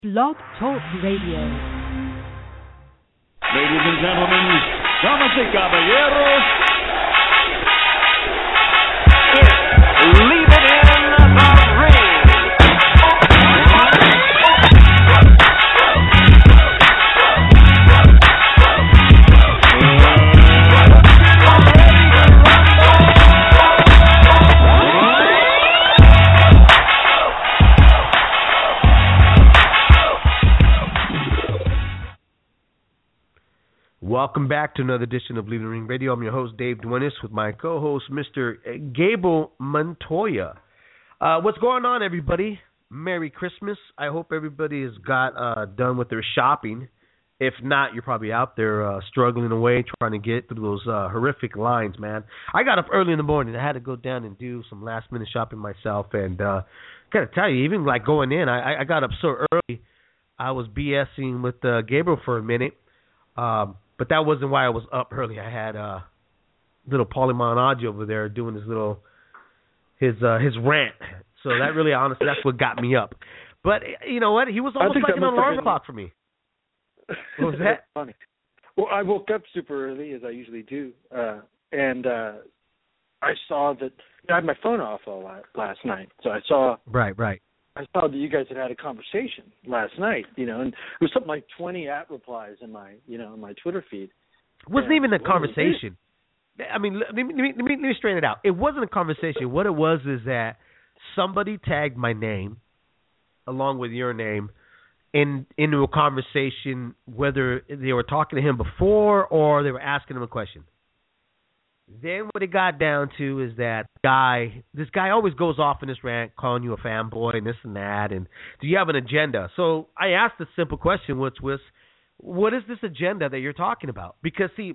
Blog Talk Radio. Ladies and gentlemen, damas y caballeros, leave it in the ring. Welcome back to another edition of Leave the Ring Radio. I'm your host, Dave Duenas, with my co-host, Mr. Gable Montoya. What's going on, everybody? Merry Christmas. I hope everybody has got done with their shopping. If not, you're probably out there struggling away, trying to get through those horrific lines, man. I got up early in the morning. I had to go down and do some last-minute shopping myself. And got to tell you, even like going in, I got up so early, I was BSing with Gabriel for a minute. But that wasn't why I was up early. I had little Paulie Malignaggi over there doing his rant. So that really, honestly, that's what got me up. But you know what? He was almost like an alarm clock for me. What was that? Funny. Well, I woke up super early, as I usually do, and I saw that I had my phone off all last night. So I saw Right. I saw that you guys had a conversation last night, and it was something like 20 @replies in my, in my Twitter feed. It wasn't even a conversation. I mean, let me straighten it out. It wasn't a conversation. What it was is that somebody tagged my name along with your name into a conversation, whether they were talking to him before or they were asking him a question. Then what it got down to is that this guy always goes off in this rant, calling you a fanboy and this and that, and do you have an agenda? So I asked a simple question, which was, what is this agenda that you're talking about? Because, see,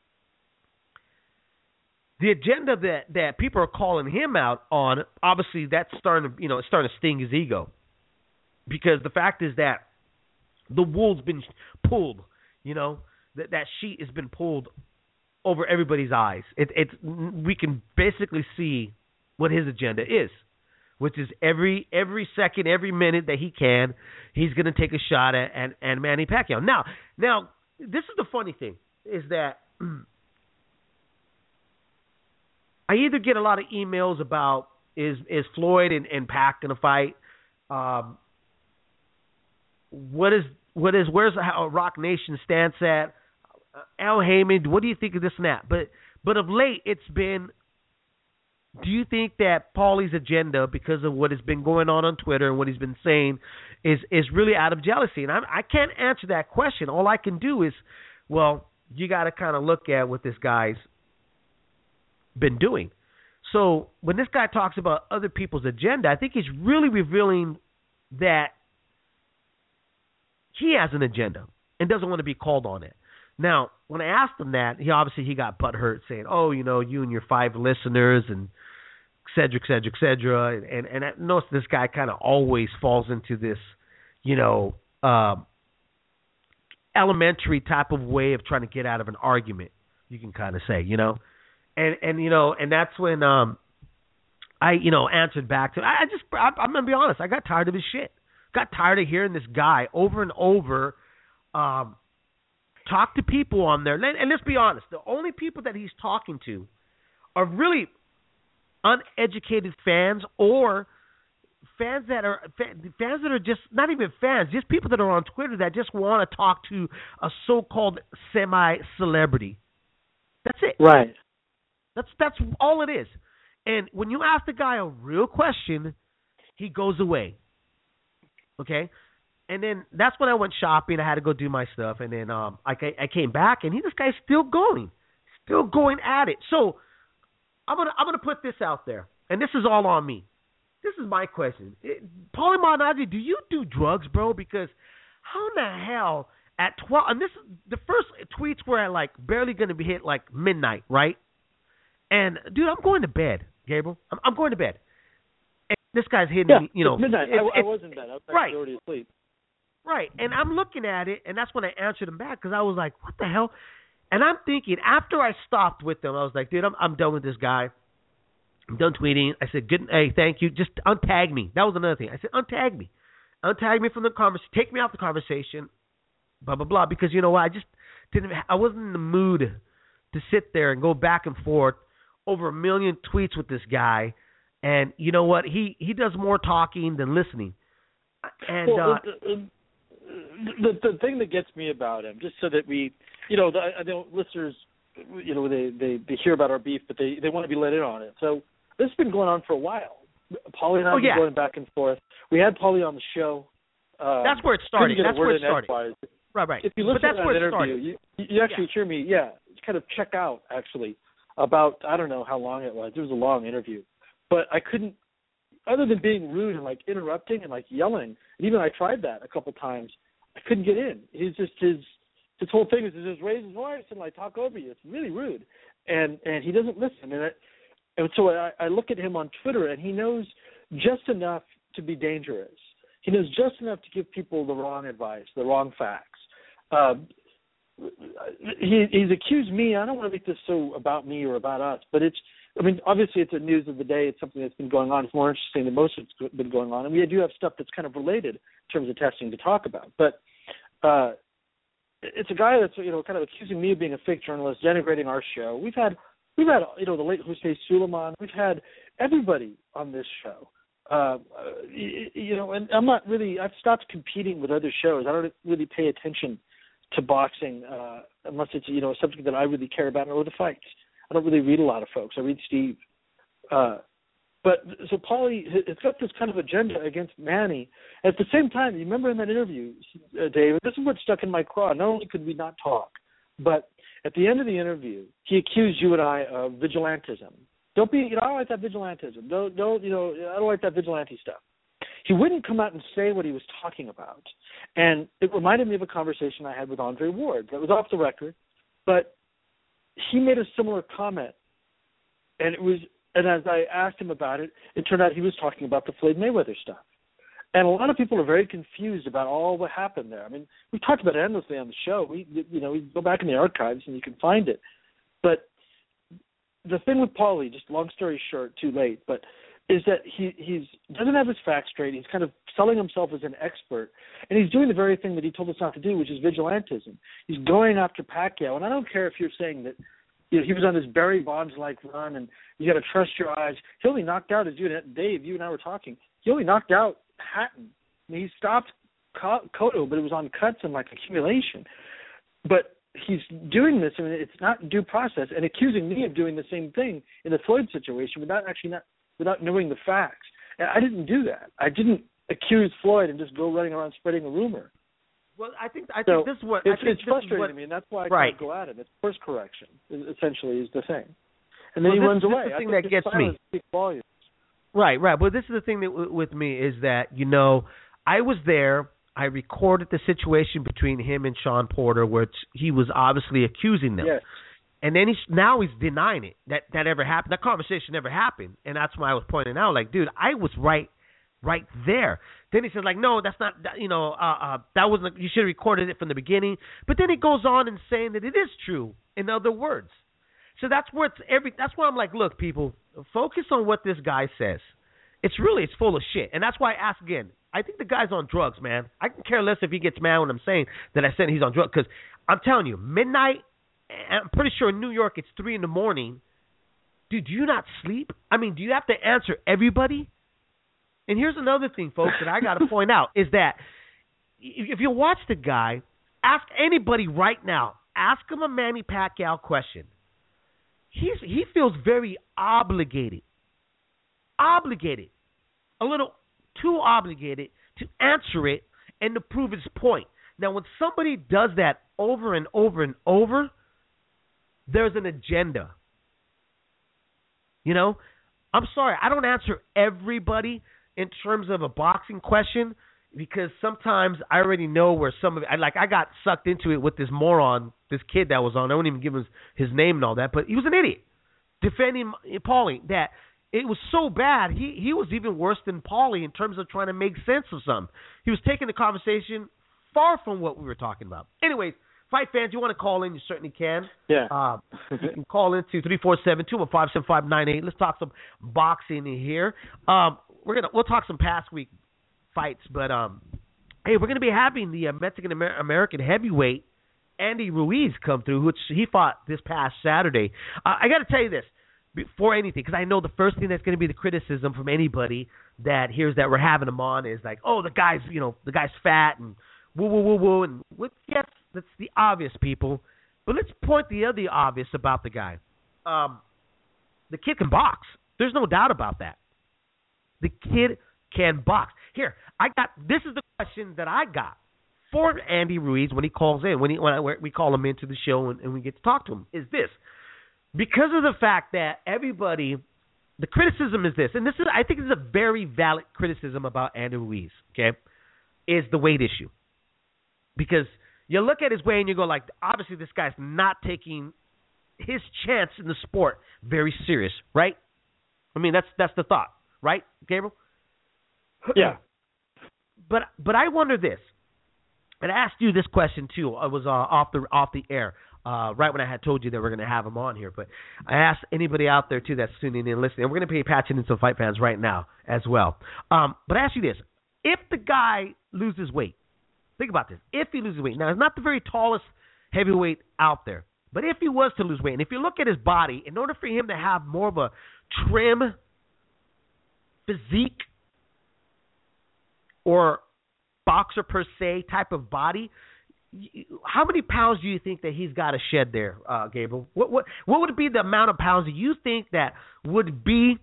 the agenda that people are calling him out on, obviously that's starting to sting his ego. Because the fact is that the wool's been pulled, that sheet has been pulled over everybody's eyes. We can basically see what his agenda is, which is every second, every minute that he can, he's going to take a shot at Manny Pacquiao. Now, this is the funny thing, is that I either get a lot of emails about is Floyd and Pac going to fight? Where's how Rock Nation stance at? Al Heyman, what do you think of this and that? But of late, it's been, do you think that Paulie's agenda, because of what has been going on Twitter and what he's been saying, is really out of jealousy? And I can't answer that question. All I can do is, well, you got to kind of look at what this guy's been doing. So when this guy talks about other people's agenda, I think he's really revealing that he has an agenda and doesn't want to be called on it. Now, when I asked him that, he got butthurt saying, oh, you and your 5 listeners and et cetera. And I noticed this guy kind of always falls into this, elementary type of way of trying to get out of an argument, you can kind of say, And that's when I, answered back to him. I'm going to be honest, I got tired of his shit. Got tired of hearing this guy over and over talk to people on there. And let's be honest, the only people that he's talking to are really uneducated fans, or fans that are just not even fans, just people that are on Twitter that just want to talk to a so-called semi-celebrity. That's it. Right. That's all it is. And when you ask the guy a real question, he goes away. Okay? And then that's when I went shopping. I had to go do my stuff. And then I came back, and this guy's still going at it. So I'm gonna put this out there, and this is all on me. This is my question. Paulie Malignaggi, do you do drugs, bro? Because how in the hell at 12? And this the first tweets were at like barely going to be hit like midnight, right? And dude, I'm going to bed, Gabriel. I'm going to bed. And this guy's hitting me, midnight. I was in bed. I was right. already asleep. Right, and I'm looking at it, and that's when I answered him back, because I was like, what the hell? And I'm thinking, after I stopped with them, I was like, dude, I'm done with this guy. I'm done tweeting. I said, good, hey, thank you. Just untag me. That was another thing. I said, untag me. untag me from the conversation, take me out the conversation, blah blah blah. Because you know what, I wasn't in the mood to sit there and go back and forth over 1 million tweets with this guy. And you know what, he does more talking than listening. And the thing that gets me about him, just so that we, I know listeners, they hear about our beef, but they want to be let in on it. So this has been going on for a while. Paulie and I have been going back and forth. We had Paulie on the show. That's where it started. That's where it started. Right. If you listen to that interview, you actually hear me, kind of check out, actually, about, I don't know how long it was. It was a long interview. But I couldn't, other than being rude and, interrupting and, yelling, and even I tried that a couple times, I couldn't get in. He's just, his whole thing is to just raise his voice and, talk over you. It's really rude. And he doesn't listen. And so I look at him on Twitter, and he knows just enough to be dangerous. He knows just enough to give people the wrong advice, the wrong facts. He's accused me. I don't want to make this so about me or about us, but obviously it's the news of the day. It's something that's been going on. It's more interesting than most of it's been going on. And we do have stuff that's kind of related in terms of testing to talk about. But it's a guy that's, kind of accusing me of being a fake journalist, denigrating our show. We've had the late Jose Suleiman. We've had everybody on this show. And I'm not really, I've stopped competing with other shows. I don't really pay attention to boxing unless it's, a subject that I really care about, or the fights. I don't really read a lot of folks. I read Steve. But so Paulie, it's got this kind of agenda against Manny. At the same time, you remember in that interview, David, this is what stuck in my craw. Not only could we not talk, but at the end of the interview, he accused you and I of vigilantism. Don't be, I don't like that vigilantism. Don't, I don't like that vigilante stuff. He wouldn't come out and say what he was talking about. And it reminded me of a conversation I had with Andre Ward that was off the record, but he made a similar comment. And as I asked him about it, it turned out he was talking about the Floyd Mayweather stuff. And a lot of people are very confused about all what happened there. I mean, we talked about it endlessly on the show. We go back in the archives and you can find it. But the thing with Paulie, just long story short, too late, but is that he doesn't have his facts straight. He's kind of selling himself as an expert, and he's doing the very thing that he told us not to do, which is vigilantism. He's going after Pacquiao, and I don't care if you're saying that he was on this Barry Bonds-like run, and you got to trust your eyes. He only knocked out, as Dave, you and I were talking, he only knocked out Hatton. I mean, he stopped Cotto, but it was on cuts and accumulation. But he's doing this, I mean, it's not due process, and accusing me of doing the same thing in the Floyd situation without knowing the facts. And I didn't do that. I didn't accuse Floyd and just go running around spreading a rumor. Well, I think this is what it's frustrating to me, and that's why I can't go at him. It's course correction, essentially, is the thing. And then he runs away. This is the thing that gets me. Right. But this is the thing that with me is that I was there. I recorded the situation between him and Sean Porter, which he was obviously accusing them. Yes. And then he's denying it, that ever happened. That conversation never happened. And that's why I was pointing out, dude, I was right there. Then he says, no, that's not, that wasn't, you should have recorded it from the beginning. But then he goes on and saying that it is true, in other words. So that's where that's why I'm like, look, people, focus on what this guy says. It's full of shit. And that's why I ask again. I think the guy's on drugs, man. I can care less if he gets mad when I'm saying that I said he's on drugs. Because I'm telling you, midnight, I'm pretty sure in New York it's 3 a.m. Dude, do you not sleep? I mean, do you have to answer everybody? And here's another thing, folks, that I got to point out is that if you watch the guy, ask anybody right now, ask him a Manny Pacquiao question. He feels very obligated, a little too obligated to answer it and to prove his point. Now, when somebody does that over and over and over, there's an agenda. I'm sorry, I don't answer everybody in terms of a boxing question because sometimes I already know where some of it, I got sucked into it with this moron, this kid that was on. I won't even give his name and all that, but he was an idiot defending Paulie. That it was so bad, he was even worse than Paulie in terms of trying to make sense of something. He was taking the conversation far from what we were talking about. Anyways, fight fans, you want to call in, you certainly can. Yeah. You can call in to 347-215-7598. Let's talk some boxing here. We'll talk some past week fights, but hey, we're going to be having the Mexican American heavyweight Andy Ruiz come through, which he fought this past Saturday. I got to tell you this before anything, because I know the first thing that's going to be the criticism from anybody that hears that we're having him on is like, oh, the guy's fat and woo woo woo woo, and yes, that's the obvious, people. But let's point the other obvious about the guy. The kid can box. There's no doubt about that. The kid can box. Here, this is the question that I got for Andy Ruiz when he calls in, when we call him into the show and we get to talk to him, is this. Because of the fact that everybody, the criticism is this, and I think this is a very valid criticism about Andy Ruiz, okay, is the weight issue. Because you look at his weight and you go like, obviously this guy's not taking his chance in the sport very serious, right? I mean, that's the thought, right, Gabriel? Yeah. But I wonder this, and I asked you this question too. I was off the air right when I had told you that we're going to have him on here. But I asked anybody out there too that's tuning in and listening. And we're going to be patching in some fight fans right now as well. But I ask you this: if the guy loses weight, think about this. If he loses weight, now he's not the very tallest heavyweight out there, but if he was to lose weight, and if you look at his body, in order for him to have more of a trim physique or boxer per se type of body, how many pounds do you think that he's got to shed there, Gabriel? What would be the amount of pounds that you think that would be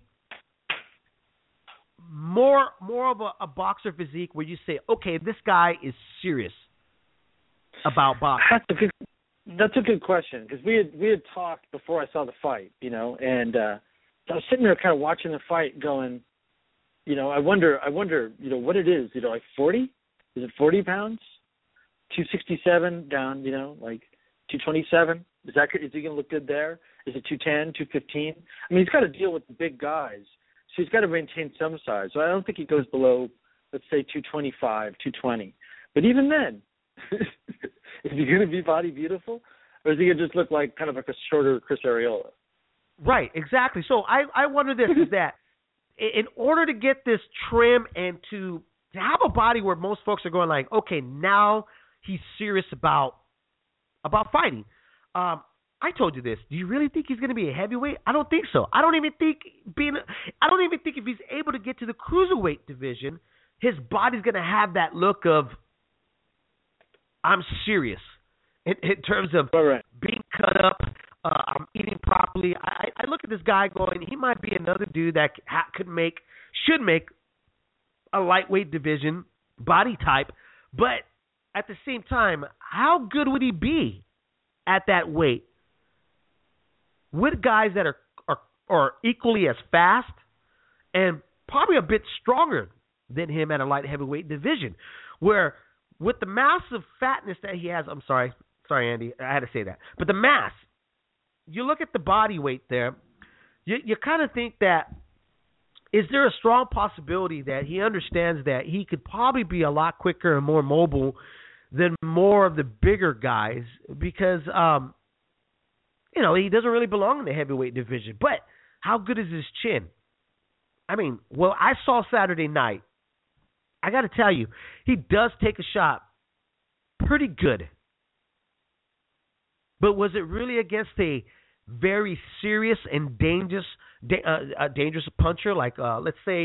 more of a boxer physique where you say, okay, this guy is serious about boxing? That's a good question, because we had talked before I saw the fight, and so I was sitting there kind of watching the fight going, I wonder, what it is, like 40? Is it 40 pounds? 267 down, like 227? Is he going to look good there? Is it 210, 215? I mean, he's got to deal with the big guys, so he's got to maintain some size. So I don't think he goes below, let's say, 225, 220. But even then, is he going to be body beautiful? Or is he going to just look like kind of like a shorter Chris Arreola? Right, exactly. So I wonder this, is that in order to get this trim and to have a body where most folks are going like, okay, now he's serious about fighting. I told you this. Do you really think he's going to be a heavyweight? I don't think so. I don't even think if he's able to get to the cruiserweight division, his body's going to have that look of, I'm serious in terms of being cut up. I'm eating properly. I look at this guy going, he might be another dude that should make a lightweight division body type, but at the same time, how good would he be at that weight with guys that are equally as fast and probably a bit stronger than him at a light heavyweight division, where with the massive fatness that he has, I'm sorry, Andy, I had to say that, but the mass, you look at the body weight there, you kind of think that, is there a strong possibility that he understands that he could probably be a lot quicker and more mobile than more of the bigger guys because, he doesn't really belong in the heavyweight division. But how good is his chin? I mean, well, I saw Saturday night. I got to tell you, he does take a shot pretty good. But was it really against a very serious and dangerous puncher, like let's say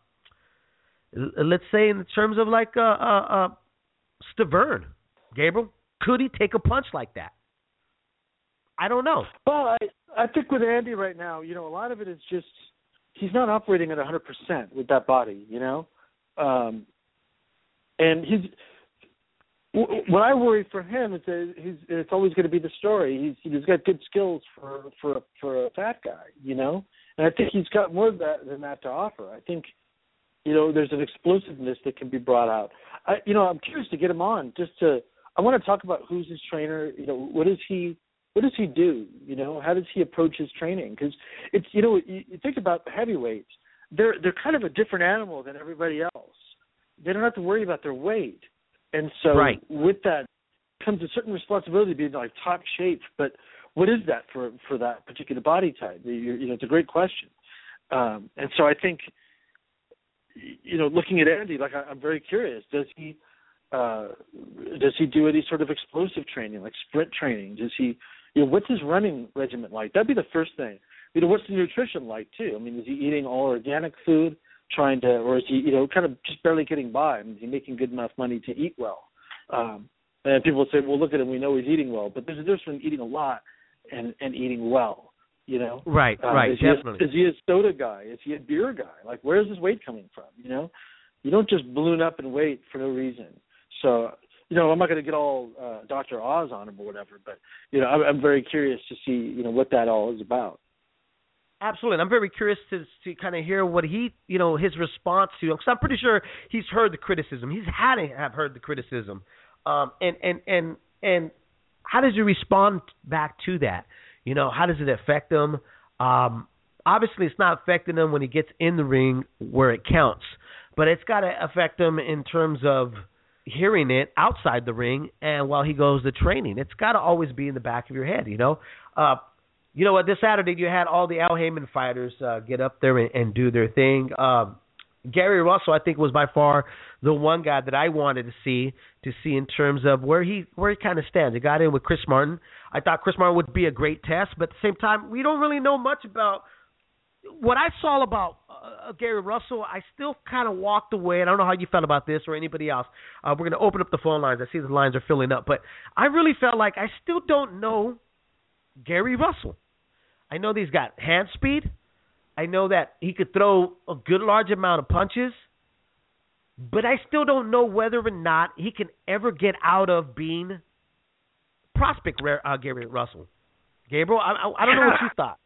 in terms of like Stavern, Gabriel? Could he take a punch like that? I don't know. Well, I think with Andy right now, a lot of it is just he's not operating at 100% with that body, and what I worry for him is that it's always going to be the story. He's got good skills for a fat guy, and I think he's got more than that to offer. I think, there's an explosiveness that can be brought out. I'm curious to get him on I want to talk about who's his trainer. What does he do? How does he approach his training? Because it's, you think about the heavyweights, they're kind of a different animal than everybody else. They don't have to worry about their weight. And so with that comes a certain responsibility to be in like top shape. But what is that for that particular body type? It's a great question. And so I think, looking at Andy, like I'm very curious. Does he Does he do any sort of explosive training, like sprint training? Does he, what's his running regimen like? That'd be the first thing. What's the nutrition like too? I mean, is he eating all organic food, or is he, kind of just barely getting by? I mean, is he making good enough money to eat well? And people would say, well, look at him, we know he's eating well, but there's a difference between eating a lot and eating well. Right, definitely. Is he a soda guy? Is he a beer guy? Like, where's his weight coming from? You don't just balloon up in weight for no reason. So, I'm not going to get all Dr. Oz on him or whatever, but, I'm very curious to see, what that all is about. Absolutely. I'm very curious to kind of hear what he, his response to, because I'm pretty sure he's heard the criticism. He's had to have heard the criticism. And how does he respond back to that? How does it affect him? Obviously, it's not affecting him when he gets in the ring where it counts, but it's got to affect him in terms of hearing it outside the ring and while he goes to training. It's got to always be in the back of your head, what? This Saturday you had all the Al Haymon fighters get up there and do their thing. Gary Russell, I think, was by far the one guy that I wanted to see in terms of where he kind of stands. He got in with Chris Martin. I thought Chris Martin would be a great test, but at the same time, we don't really know much about what I saw about Gary Russell. I still kind of walked away, and I don't know how you felt about this or anybody else. We're going to open up the phone lines. I see the lines are filling up, but I really felt like I still don't know Gary Russell. I know that he's got hand speed. I know that he could throw a good large amount of punches, but I still don't know whether or not he can ever get out of being prospect Gary Russell. Gabriel, I don't know what you thought.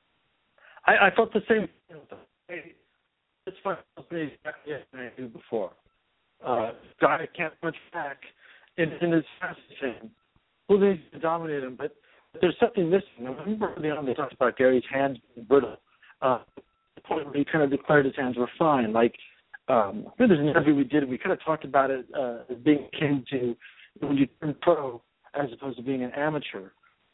I thought the same thing. It's fun. Exactly as I did before. Guy can't punch back in his fast thing. Who needs to dominate him? But there's something missing. I remember early on they talked about Gary's hands being brittle. The point where he kind of declared his hands were fine. Like, there's an interview we did. We kind of talked about it as being akin to when you turn pro as opposed to being an amateur.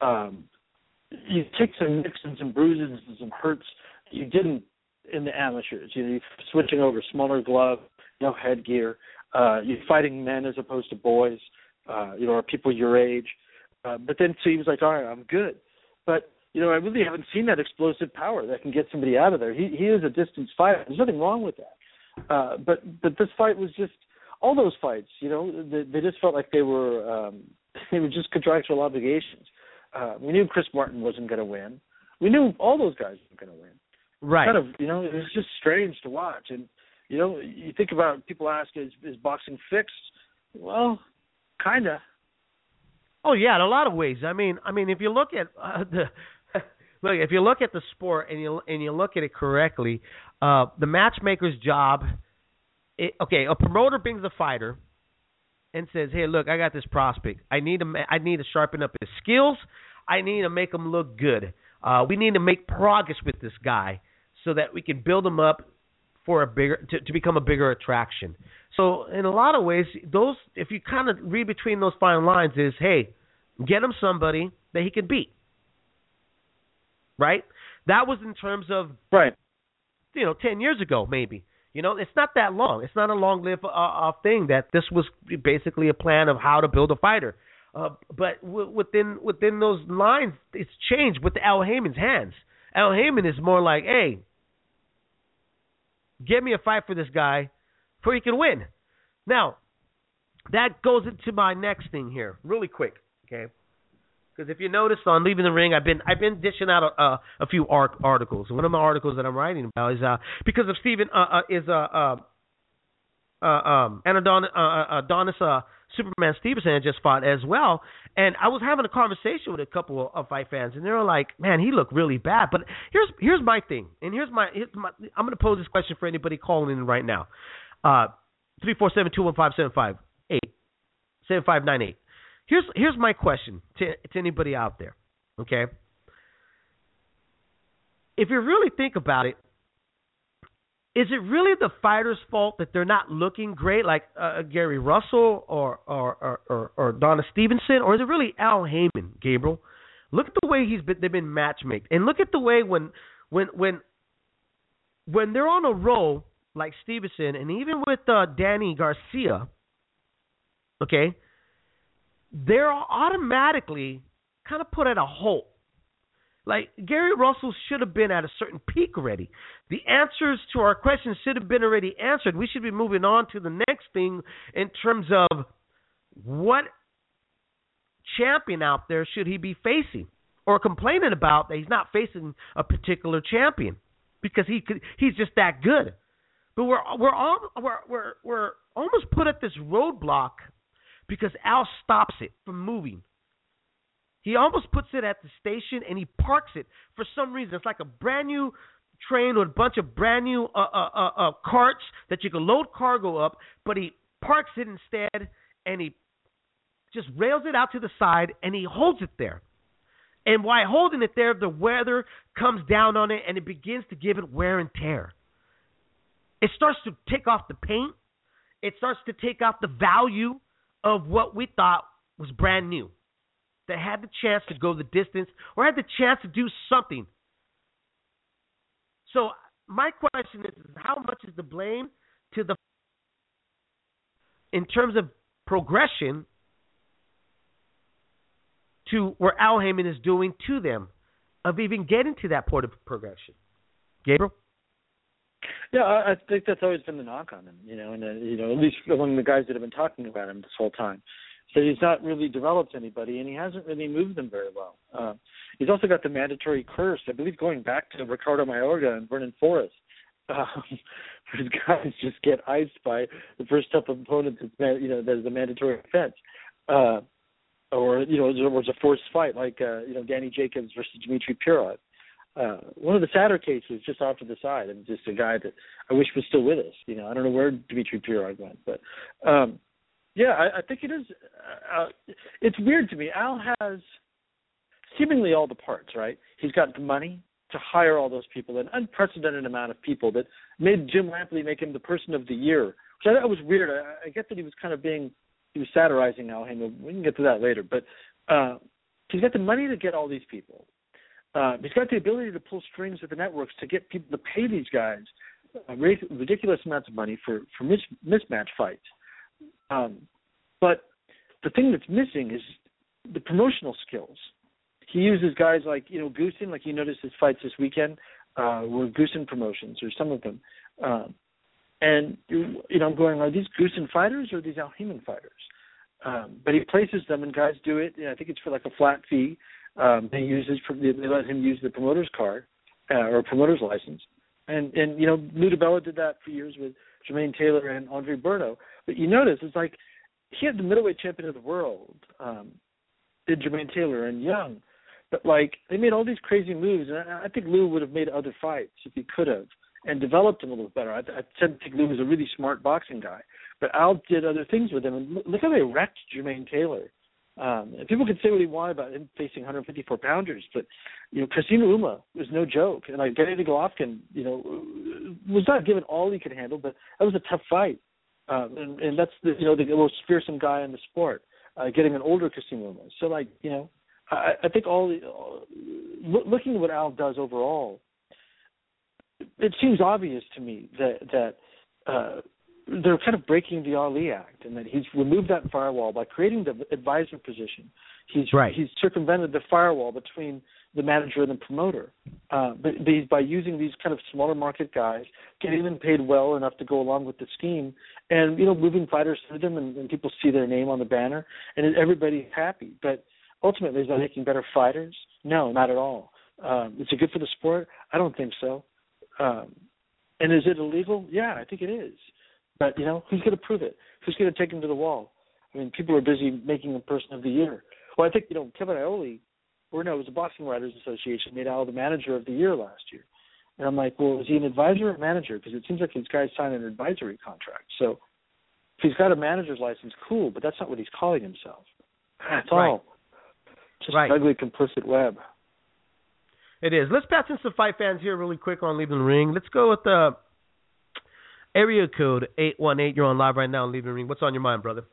You take some nicks and some bruises and some hurts you didn't in the amateurs. You're switching over smaller glove, no headgear. You're fighting men as opposed to boys, or people your age. But then so he was like, all right, I'm good. But, I really haven't seen that explosive power that can get somebody out of there. He is a distance fighter. There's nothing wrong with that. But this fight was just, all those fights, they just felt like they were just contractual obligations. We knew Chris Martin wasn't going to win. We knew all those guys weren't going to win. Right. Kind of, it was just strange to watch. And, you think about, people ask, is boxing fixed? Well, kind of. Oh yeah, in a lot of ways. I mean, if you look at if you look at the sport and you look at it correctly, the matchmaker's job. A promoter brings a fighter and says, "Hey, look, I got this prospect. I need to sharpen up his skills. I need to make him look good. We need to make progress with this guy so that we can build him up for to become a bigger attraction." So in a lot of ways, those, if you kind of read between those fine lines, is, hey, get him somebody that he can beat. Right? That was in terms of, right, 10 years ago maybe. It's not that long. It's not a long-lived thing that this was basically a plan of how to build a fighter. But within those lines, it's changed with Al Haymon's hands. Al Haymon is more like, hey, get me a fight for this guy before he can win. Now, that goes into my next thing here, really quick, okay? Because if you notice on Leaving the Ring, I've been dishing out a few articles. One of my articles that I'm writing about is because of Stephen Adonis Superman Stevenson had just fought as well, and I was having a conversation with a couple of fight fans, and they were like, "Man, he looked really bad." But here's my thing, and here's my I'm going to pose this question for anybody calling in right now. 347-215-7598. Here's my question to anybody out there, okay? If you really think about it, is it really the fighter's fault that they're not looking great, like Gary Russell or Donna Stevenson, or is it really Al Haymon, Gabriel? Look at the way they've been matchmaked, and look at the way when they're on a roll like Stevenson, and even with Danny Garcia, okay, they're automatically kind of put at a halt. Like, Gary Russell should have been at a certain peak already. The answers to our questions should have been already answered. We should be moving on to the next thing in terms of what champion out there should he be facing, or complaining about that he's not facing a particular champion because he's just that good. But we're almost put at this roadblock because Al stops it from moving. He almost puts it at the station and he parks it for some reason. It's like a brand new train with a bunch of brand new carts that you can load cargo up, but he parks it instead and he just rails it out to the side and he holds it there. And while holding it there, the weather comes down on it and it begins to give it wear and tear. It starts to take off the paint. It starts to take off the value of what we thought was brand new, that had the chance to go the distance or had the chance to do something. So my question is how much is the blame to the, in terms of progression, to where Al Heyman is doing to them, of even getting to that point of progression? Gabriel? Yeah, I think that's always been the knock on him, and at least among the guys that have been talking about him this whole time. So he's not really developed anybody, and he hasn't really moved them very well. He's also got the mandatory curse, I believe, going back to Ricardo Mayorga and Vernon Forrest. His guys just get iced by the first tough opponent that is a mandatory offense. Or there was a forced fight like Danny Jacobs versus Dmitry Pirog. One of the sadder cases just off to the side, and just a guy that I wish was still with us. I don't know where Dmitry Pirog went, but I think it is. It's weird to me. Al has seemingly all the parts, right? He's got the money to hire all those people, an unprecedented amount of people that made Jim Lampley make him the person of the year, which I thought was weird. I get that he was kind of he was satirizing Al Heyman. We can get to that later, but he's got the money to get all these people. He's got the ability to pull strings with the networks to get people to pay these guys ridiculous amounts of money for mismatch fights. But the thing that's missing is the promotional skills. He uses guys like, Goosen, like you noticed his fights this weekend were Goosen promotions, or some of them. And, I'm going, are these Goosen fighters or are these Al Heyman fighters? But he places them and guys do it. I think it's for like a flat fee. They let him use the promoter's card or promoter's license. And Lou DiBella did that for years with Jermaine Taylor and Andre Berto. But you notice, it's like he had the middleweight champion of the world, did Jermaine Taylor and Young. But, they made all these crazy moves. And I think Lou would have made other fights if he could have and developed him a little better. I tend to think Lou was a really smart boxing guy. But Al did other things with him. And look how they wrecked Jermaine Taylor. And people could say what he wanted about him facing 154-pounders, but Kassim Uma was no joke, and Gennady Golovkin, was not given all he could handle, but that was a tough fight, and that's the most fearsome guy in the sport, getting an older Kassim Uma. So I think looking at what Al does overall, it seems obvious to me that they're kind of breaking the Ali Act, and that he's removed that firewall by creating the advisor position. He's circumvented the firewall between the manager and the promoter. But by using these kind of smaller market guys, getting them paid well enough to go along with the scheme, and moving fighters through them, and people see their name on the banner, and everybody's happy. But ultimately, is that making better fighters? No, not at all. Is it good for the sport? I don't think so. And is it illegal? Yeah, I think it is. But, who's going to prove it? Who's going to take him to the wall? I mean, people are busy making him person of the year. Well, I think, Kevin Iole, it was the Boxing Writers Association, made Al the manager of the year last year. And I'm like, well, is he an advisor or manager? Because it seems like these guys signed an advisory contract. So if he's got a manager's license, cool, but that's not what he's calling himself. That's all. Just an ugly, complicit web. It is. Let's pass in some fight fans here really quick on Leaving the Ring. Let's go with the area code 818. You're on live right now on Leaving the Ring. What's on your mind, brother?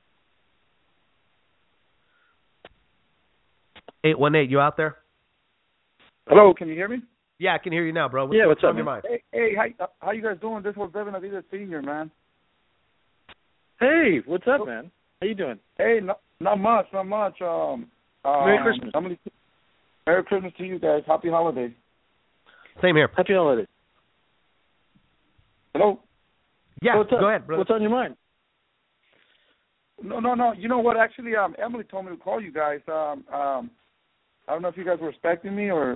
818, you out there? Hello, can you hear me? Yeah, I can hear you now, bro. What's on your mind? Hey, how you guys doing? This was Devin Adidas Senior, man. Hey, what's up, man? How you doing? Hey, not much. Merry Christmas. Merry Christmas to you guys. Happy holidays. Same here. Happy holidays. Hello? Yeah, What's up? go ahead, brother. What's on your mind? No. You know what? Actually, Emily told me to call you guys. I don't know if you guys were expecting me or.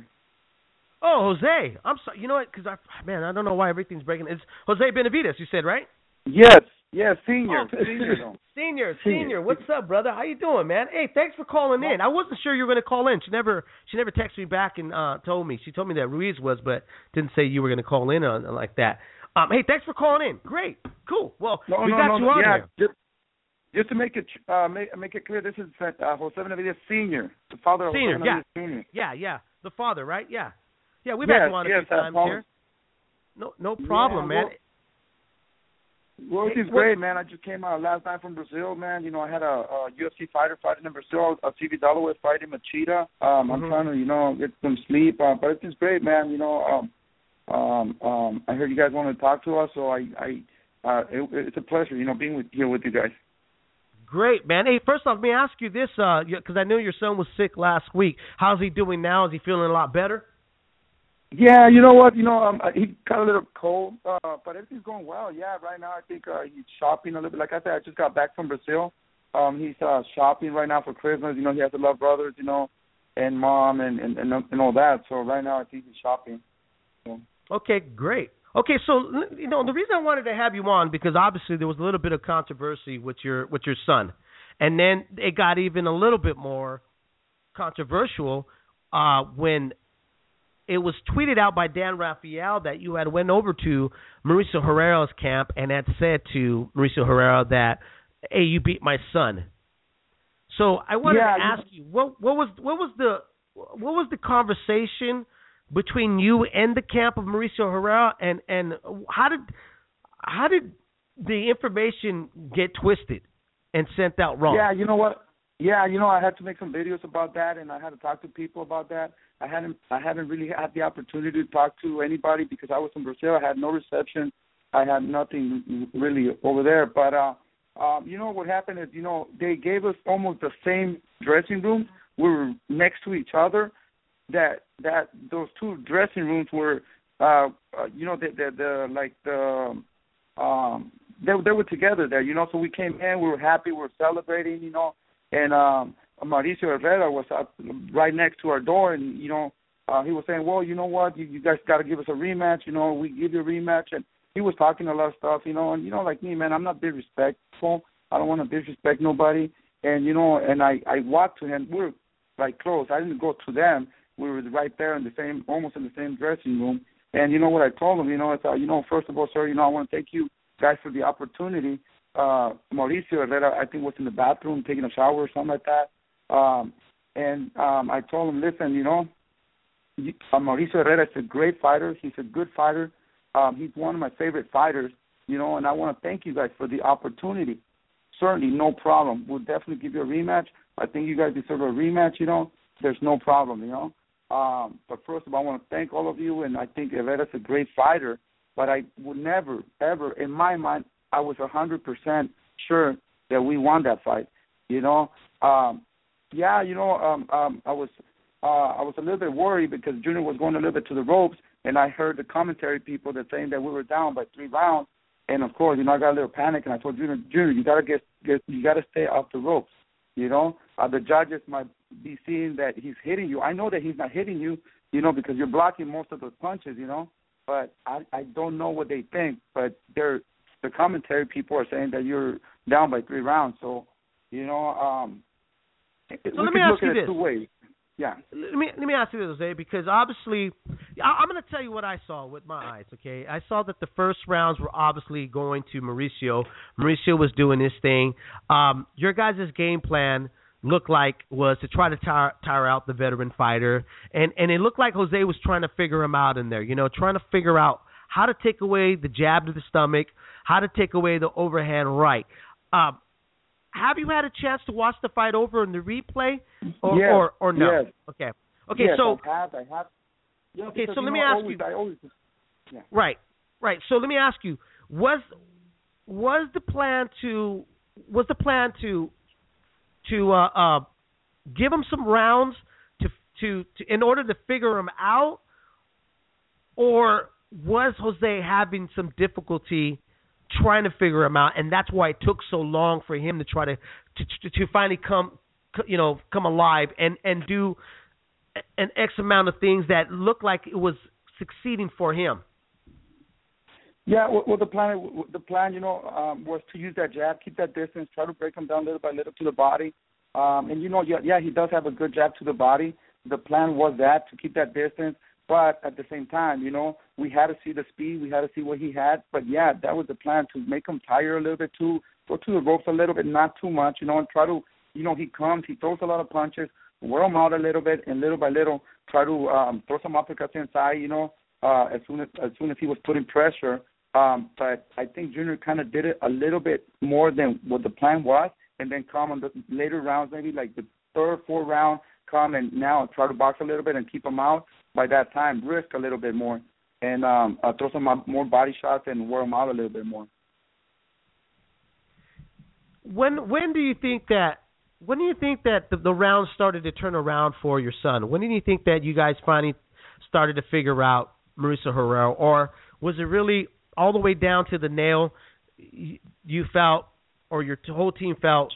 Oh, Jose. I'm sorry. You know what? Because I don't know why everything's breaking. It's Jose Benavides. You said, right? Yes, senior. Oh, senior. What's up, brother? How you doing, man? Hey, thanks for calling in. I wasn't sure you were going to call in. She never texted me back and told me. She told me that Ruiz was, but didn't say you were going to call in on like that. Hey, thanks for calling in. Great, cool. Well, we got you on here. Just to make it clear, this is Jose Benavides Senior, the father of Jose Benavides Jr. Yeah, the father, right? Yeah, we've had you on a few times here. No problem, man. Well, it's great, man. I just came out last night from Brazil, man. You know, I had a UFC fighter fighting in Brazil, a TV Dalloway fighting Machida. I'm trying to, get some sleep, but it's just great, man. You know, I heard you guys wanted to talk to us, so it's a pleasure, being here with you guys. Great, man. Hey, first off, let me ask you this, because I know your son was sick last week. How's he doing now? Is he feeling a lot better? Yeah, you know what? He got a little cold, but everything's going well. Yeah, right now I think he's shopping a little bit. Like I said, I just got back from Brazil. He's shopping right now for Christmas. He has a lot of brothers, and mom and all that. So right now I think he's shopping. So. Okay, great. Okay, so the reason I wanted to have you on because obviously there was a little bit of controversy with your son, and then it got even a little bit more controversial when it was tweeted out by Dan Rafael that you had went over to Mauricio Herrera's camp and had said to Mauricio Herrera that, "Hey, you beat my son." So I wanted to ask you, what was the conversation between you and the camp of Mauricio Herrera, and how did the information get twisted and sent out wrong? Yeah, you know what? Yeah, I had to make some videos about that, and I had to talk to people about that. I hadn't really had the opportunity to talk to anybody because I was in Brazil. I had no reception. I had nothing really over there. But what happened is, they gave us almost the same dressing rooms. We were next to each other. That those two dressing rooms were, they were together there. So we came in. We were happy. We were celebrating. And Mauricio Herrera was right next to our door, and he was saying, "Well, you know what? You guys got to give us a rematch. We give you a rematch." And he was talking a lot of stuff, and like me, man, I'm not disrespectful. I don't want to disrespect nobody. And and I walked to him. We were like close. I didn't go to them. We were right there almost in the same dressing room. And what I told him, it's first of all, sir, I want to thank you guys for the opportunity. Mauricio Herrera, I think, was in the bathroom taking a shower or something like that. I told him, listen, Mauricio Herrera is a great fighter. He's a good fighter. He's one of my favorite fighters, and I want to thank you guys for the opportunity. Certainly, no problem. We'll definitely give you a rematch. I think you guys deserve a rematch, There's no problem, But first of all, I want to thank all of you, and I think Herrera's a great fighter, but I would never, ever, in my mind, I was 100% sure that we won that fight, I was a little bit worried because Junior was going a little bit to the ropes, and I heard the commentary people that saying that we were down by 3 rounds, and of course, I got a little panic, and I told Junior, you gotta you gotta stay off the ropes, the judges might be seeing that he's hitting you. I know that he's not hitting you, because you're blocking most of those punches, but I don't know what they think, but the commentary people are saying that you're down by 3 rounds, so so let me ask you this. 2 ways. Yeah. Let me ask you this, Jose, because obviously, I'm going to tell you what I saw with my eyes. Okay, I saw that the first rounds were obviously going to Mauricio. Mauricio was doing his thing. Your guys' game plan looked like was to try to tire out the veteran fighter, and it looked like Jose was trying to figure him out in there. Trying to figure out how to take away the jab to the stomach, how to take away the overhand right. Have you had a chance to watch the fight over in the replay, or no? Yes. Okay. Yes, so I have. Yeah, okay, because, so let me ask you. Right. So let me ask you: was the plan to was the plan to give him some rounds to in order to figure him out, or was Jose having some difficulty trying to figure him out, and that's why it took so long for him to try to finally come alive and do an X amount of things that looked like it was succeeding for him? Yeah, well, the plan, was to use that jab, keep that distance, try to break him down little by little to the body. And he does have a good jab to the body. The plan was that, to keep that distance, but at the same time, we had to see the speed, we had to see what he had. But yeah, that was the plan, to make him tire a little bit too, go to the ropes a little bit, not too much, and try to, he comes, he throws a lot of punches, wear him out a little bit, and little by little try to throw some uppercuts inside, as soon as he was putting pressure. But I think Junior kind of did it a little bit more than what the plan was, and then come on the later rounds, maybe like the third, fourth round, come and now try to box a little bit and keep him out. By that time, risk a little bit more and throw some more body shots and wear him out a little bit more. When do you think that the rounds started to turn around for your son? When did you think that you guys finally started to figure out Mauricio Herrera, or was it really all the way down to the nail? You felt, or your whole team felt,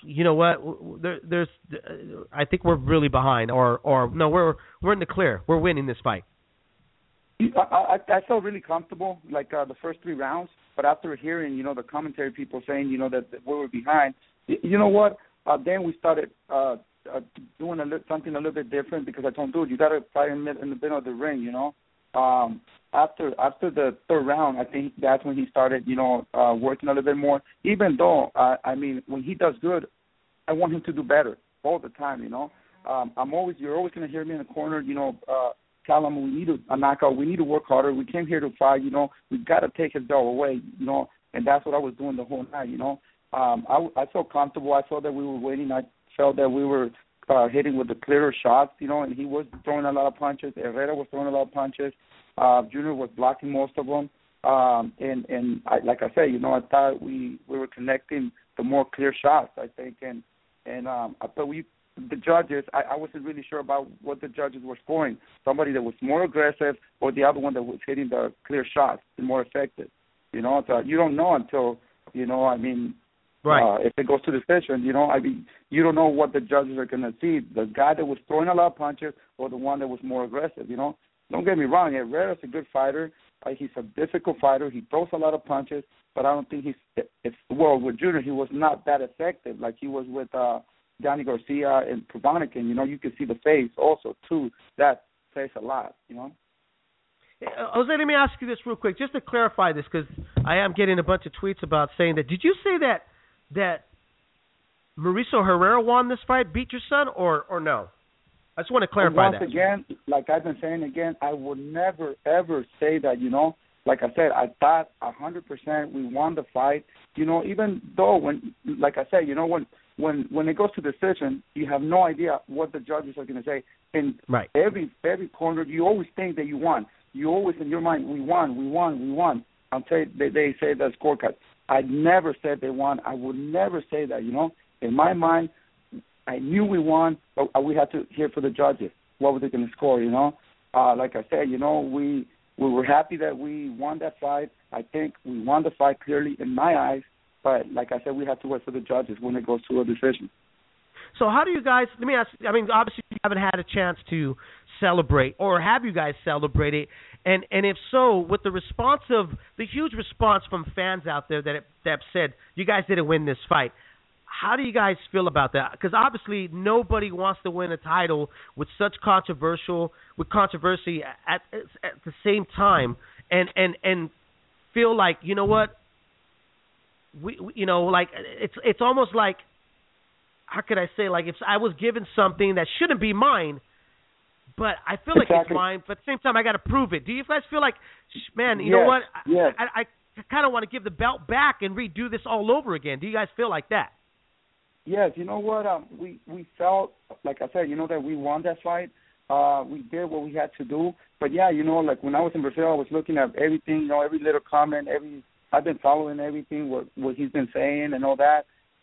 I think we're really behind, or no, we're in the clear. We're winning this fight. I felt really comfortable, like the first three rounds, but after hearing, the commentary people saying, that we were behind, then we started doing something a little bit different, because I told him, dude, you got to fight in the middle of the ring, After the third round, I think that's when he started, working a little bit more. Even though, when he does good, I want him to do better all the time. You're always going to hear me in the corner. Callum, we need a knockout. We need to work harder. We came here to fight. We've got to take his belt away. And that's what I was doing the whole night. I felt comfortable. I felt that we were waiting. I felt that we were hitting with the clearer shots. And he was throwing a lot of punches. Herrera was throwing a lot of punches. Junior was blocking most of them, and like I said, I thought we were connecting the more clear shots, I think, but the judges, I wasn't really sure about what the judges were scoring. Somebody that was more aggressive, or the other one that was hitting the clear shots and more effective. So you don't know until right. If it goes to decision, you don't know what the judges are going to see. The guy that was throwing a lot of punches, or the one that was more aggressive. Don't get me wrong, Herrera's a good fighter. He's a difficult fighter. He throws a lot of punches, but I don't think with Junior, he was not that effective like he was with Danny Garcia and Provonickin. You can see the face also, too. That says a lot, Jose, let me ask you this real quick, just to clarify this, because I am getting a bunch of tweets about saying that. Did you say that Mauricio Herrera won this fight, beat your son, or no? I just want to clarify that. Once again, like I've been saying again, I would never, ever say that, Like I said, I thought 100% we won the fight. Even though when it goes to decision, you have no idea what the judges are going to say. And right. every corner, you always think that you won. You always, in your mind, we won. Until they say the scorecard. I never said they won. I would never say that, In my mind, I knew we won, but we had to hear for the judges. What were they going to score, Like I said, we were happy that we won that fight. I think we won the fight clearly in my eyes. But like I said, we have to wait for the judges when it goes to a decision. So how do you guys, let me ask, obviously you haven't had a chance to celebrate, or have you guys celebrated? And if so, with the huge response from fans out there that have said, you guys didn't win this fight, how do you guys feel about that? Because obviously nobody wants to win a title with such controversy at the same time, and feel like, what, we like it's almost like, how could I say, like if I was given something that shouldn't be mine, but I feel like it's mine, but at the same time I got to prove it. Do you guys feel like, man, you know what? Yes. I kind of want to give the belt back and redo this all over again. Do you guys feel like that? Yes, you know what? We felt, like I said, that we won that fight. We did what we had to do. But, yeah, like when I was in Brazil, I was looking at everything, every little comment, I've been following everything, what he's been saying and all that.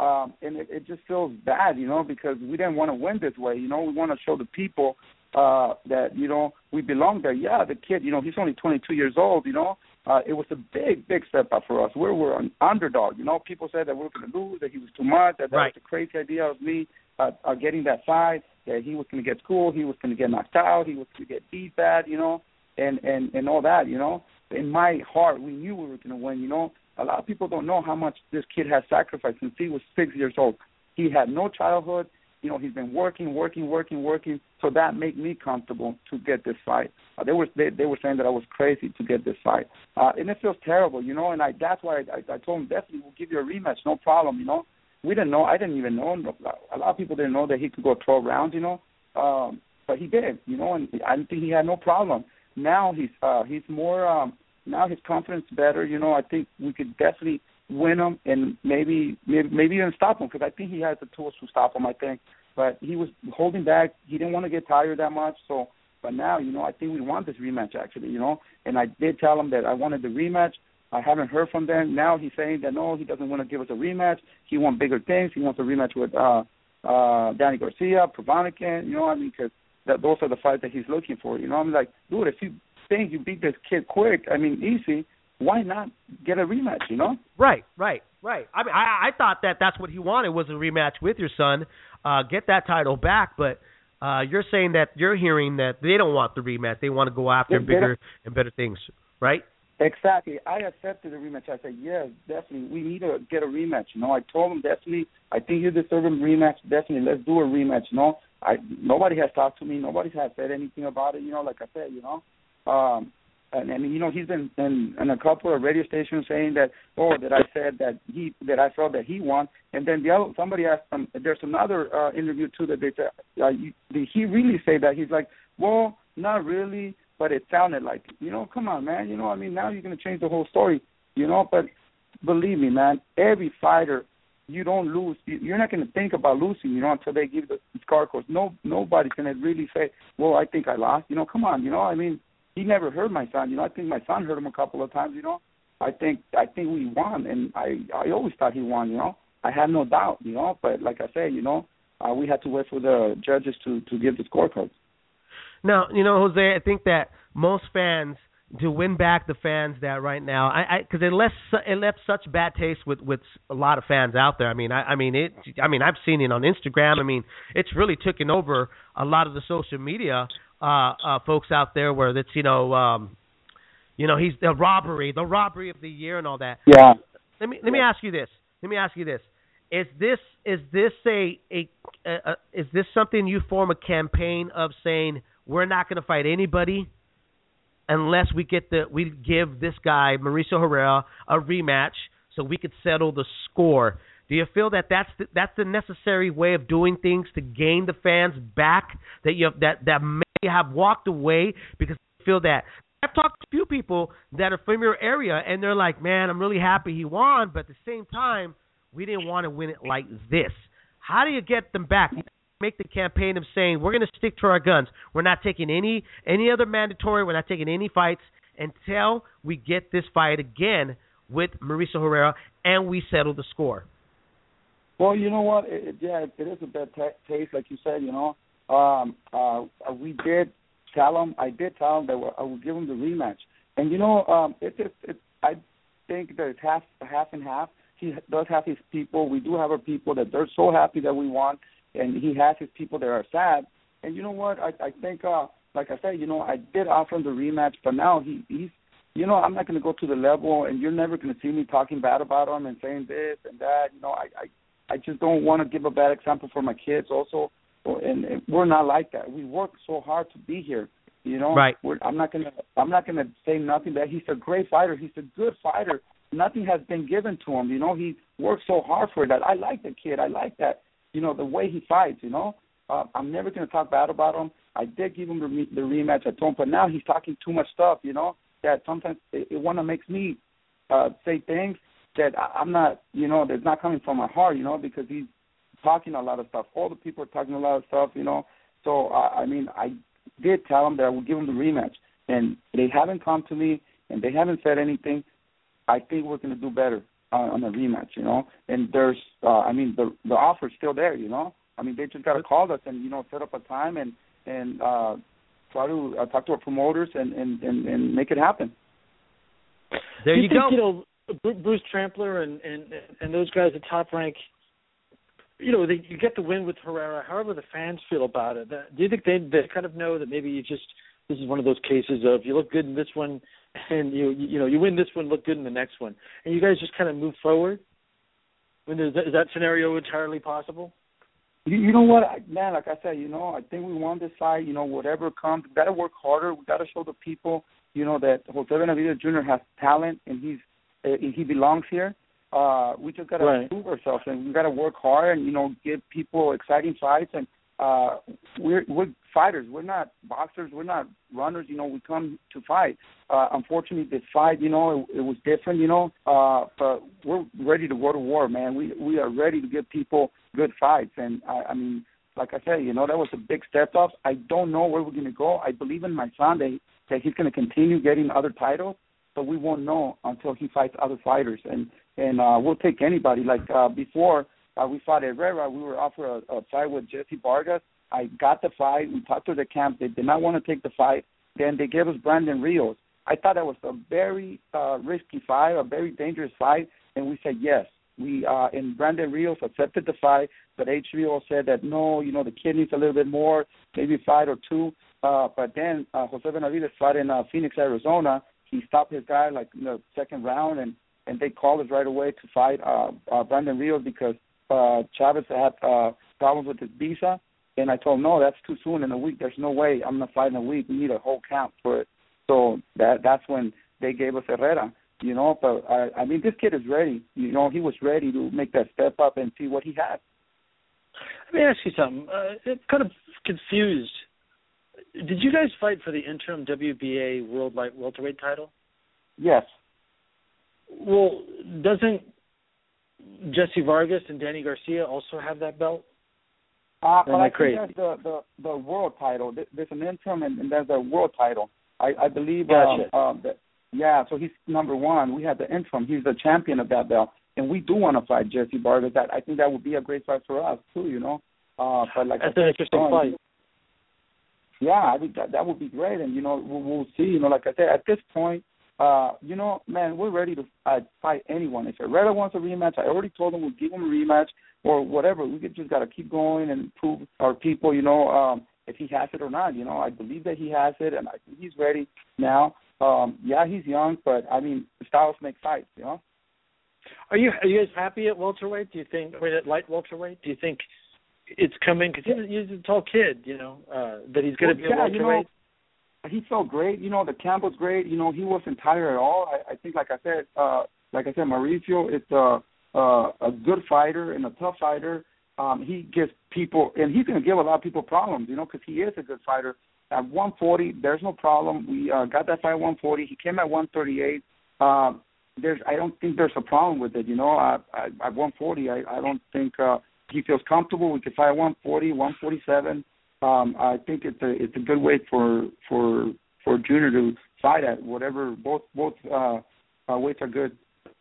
And it just feels bad, because we didn't want to win this way. We want to show the people that, we belong there. Yeah, the kid, he's only 22 years old, it was a big, big step up for us. We were an underdog. People said that we were going to lose, that he was too much, that was a crazy idea of me getting that fight, that he was going to get schooled, he was going to get knocked out, he was going to get beat bad, and all that, In my heart, we knew we were going to win, A lot of people don't know how much this kid has sacrificed since he was 6 years old. He had no childhood. He's been working. So that made me comfortable to get this fight. They were saying that I was crazy to get this fight, and it feels terrible, And that's why I told him, definitely we'll give you a rematch, no problem, We didn't know. I didn't even know. A lot of people didn't know that he could go 12 rounds, but he did, And I think he had no problem. Now he's more. Now his confidence is better. I think we could definitely win him and maybe even stop him, because I think he has the tools to stop him, I think. But he was holding back. He didn't want to get tired that much. So, but now, I think we want this rematch, actually, And I did tell him that I wanted the rematch. I haven't heard from them. Now he's saying that, no, he doesn't want to give us a rematch. He wants bigger things. He wants a rematch with Danny Garcia, Provonicant, because those are the fights that he's looking for. I'm like, dude, if you think you beat this kid quick, easy, why not get a rematch, Right. I mean, I thought that's what he wanted, was a rematch with your son, get that title back, but you're saying that you're hearing that they don't want the rematch. They want to go after bigger and better things, right? Exactly. I accepted the rematch. I said, yes, definitely, we need to get a rematch. I told him, definitely, I think you deserve a rematch. Definitely, let's do a rematch. Nobody has talked to me. Nobody has said anything about it, like I said, And he's been in a couple of radio stations saying that I said that I felt that he won, and then somebody asked him. There's another interview too that they said, did he really say that? He's like, well, not really, but it sounded like, come on, man, now you're gonna change the whole story, But believe me, man, every fighter, you don't lose. You're not gonna think about losing, until they give the scar codes. Nobody's gonna really say, well, I think I lost. Come on, He never hurt my son. I think my son hurt him a couple of times. I think we won, and I always thought he won. I had no doubt. But like I said, we had to wait for the judges to give the scorecards. Now, Jose, I think that most fans, to win back the fans that right now, because it left such bad taste with a lot of fans out there. I've seen it on Instagram. It's really taken over a lot of the social media. Folks out there where it's he's the robbery of the year and all that. Yeah. Let me ask you this. Is this something you form a campaign of saying we're not going to fight anybody unless we give this guy Mauricio Herrera a rematch so we could settle the score? Do you feel that that's the necessary way of doing things to gain the fans back that that may have walked away because they feel that? I've talked to a few people that are from your area, and they're like, man, I'm really happy he won, but at the same time, we didn't want to win it like this. How do you get them back? You make the campaign of saying, we're going to stick to our guns. We're not taking any other mandatory. We're not taking any fights until we get this fight again with Mauricio Herrera and we settle the score. Well, you know what? It is a bad taste, like you said, we did tell him. I did tell him that I would give him the rematch. And, I think that it's half and half. He does have his people. We do have our people that they're so happy that we won. And he has his people that are sad. And you know what? I think, like I said, I did offer him the rematch. But now he's, I'm not going to go to the level, and you're never going to see me talking bad about him and saying this and that. I just don't want to give a bad example for my kids also. And we're not like that. We work so hard to be here. Right. I'm not gonna say nothing. That he's a great fighter. He's a good fighter. Nothing has been given to him. He worked so hard for that. I like the kid. I like that. The way he fights. I'm never gonna talk bad about him. I did give him the rematch. I told him, but now he's talking too much stuff. That sometimes it wanna makes me say things that I'm not. That's not coming from my heart. Because he's talking a lot of stuff. All the people are talking a lot of stuff. So I did tell them that I would give them the rematch, and they haven't come to me, and they haven't said anything. I think we're going to do better. on a rematch, you know. And there's, I mean, the offer's still there, you know. I mean, they just got to call us and, you know, set up a time and try to talk to our promoters and make it happen. There you go. You know, Bruce Trampler and those guys at Top Rank, you know, you get the win with Herrera. However the fans feel about it, do you think they kind of know that maybe this is one of those cases of you look good in this one, and you win this one, look good in the next one, and you guys just kind of move forward? I mean, is that scenario entirely possible? You know what, man, like I said, you know, I think we won this fight. You know, whatever comes, we got to work harder. We got to show the people, you know, that Jose Benavidez Jr. has talent and he belongs here. We just got to prove ourselves, and we got to work hard and, you know, give people exciting fights. And we're fighters. We're not boxers. We're not runners. You know, we come to fight. Unfortunately, this fight, you know, it was different, you know, but we're ready to go to war, man. We are ready to give people good fights. And, I mean, like I said, you know, that was a big step up. I don't know where we're going to go. I believe in my son that he's going to continue getting other titles, but we won't know until he fights other fighters. And we'll take anybody. Like before we fought Herrera, we were offered a fight with Jesse Vargas. I got the fight. We talked to the camp. They did not want to take the fight. Then they gave us Brandon Rios. I thought that was a very risky fight, a very dangerous fight, and we said yes. And Brandon Rios accepted the fight, but HBO said that no, you know, the kid needs a little bit more, maybe a fight or two. But then Jose Benavidez fought in Phoenix, Arizona. He stopped his guy like in the second round, and they called us right away to fight Brandon Rios because Chavez had problems with his visa. And I told him, no, that's too soon in a week. There's no way I'm going to fight in a week. We need a whole camp for it. So that's when they gave us Herrera, you know. But, I mean, this kid is ready. You know, he was ready to make that step up and see what he had. Let me ask you something. I'm kind of confused. Did you guys fight for the interim WBA World Light Welterweight title? Yes. Well, doesn't Jesse Vargas and Danny Garcia also have that belt? But I think that's the world title. There's an interim and there's a world title. I believe. Gotcha. So he's number one. We have the interim. He's the champion of that belt, and we do want to fight Jesse Vargas. I think that would be a great fight for us too. You know. But like that's an interesting fight. Yeah, I think that would be great, and you know we'll see. You know, like I said, at this point, you know, man, we're ready to fight anyone. If Herrera wants a rematch, I already told him we'll give him a rematch or whatever. We just got to keep going and prove our people, you know, if he has it or not. You know, I believe that he has it, and I think he's ready now. Yeah, he's young, but I mean, styles make fights. You know. Are you guys happy at welterweight? Do you think, or at light welterweight? Do you think it's coming? Because he's a tall kid, you know, that he's going to be a welterweight. You know, he felt great. You know, the camp was great. You know, he wasn't tired at all. I think, like I said, Mauricio is a good fighter and a tough fighter. He gives people, and he's going to give a lot of people problems, you know, because he is a good fighter. At 140, there's no problem. We got that fight at 140. He came at 138. I don't think there's a problem with it, you know. At 140, I don't think he feels comfortable. We could fight at 140, 147. I think it's a good way for Junior to fight at whatever. Both weights are good.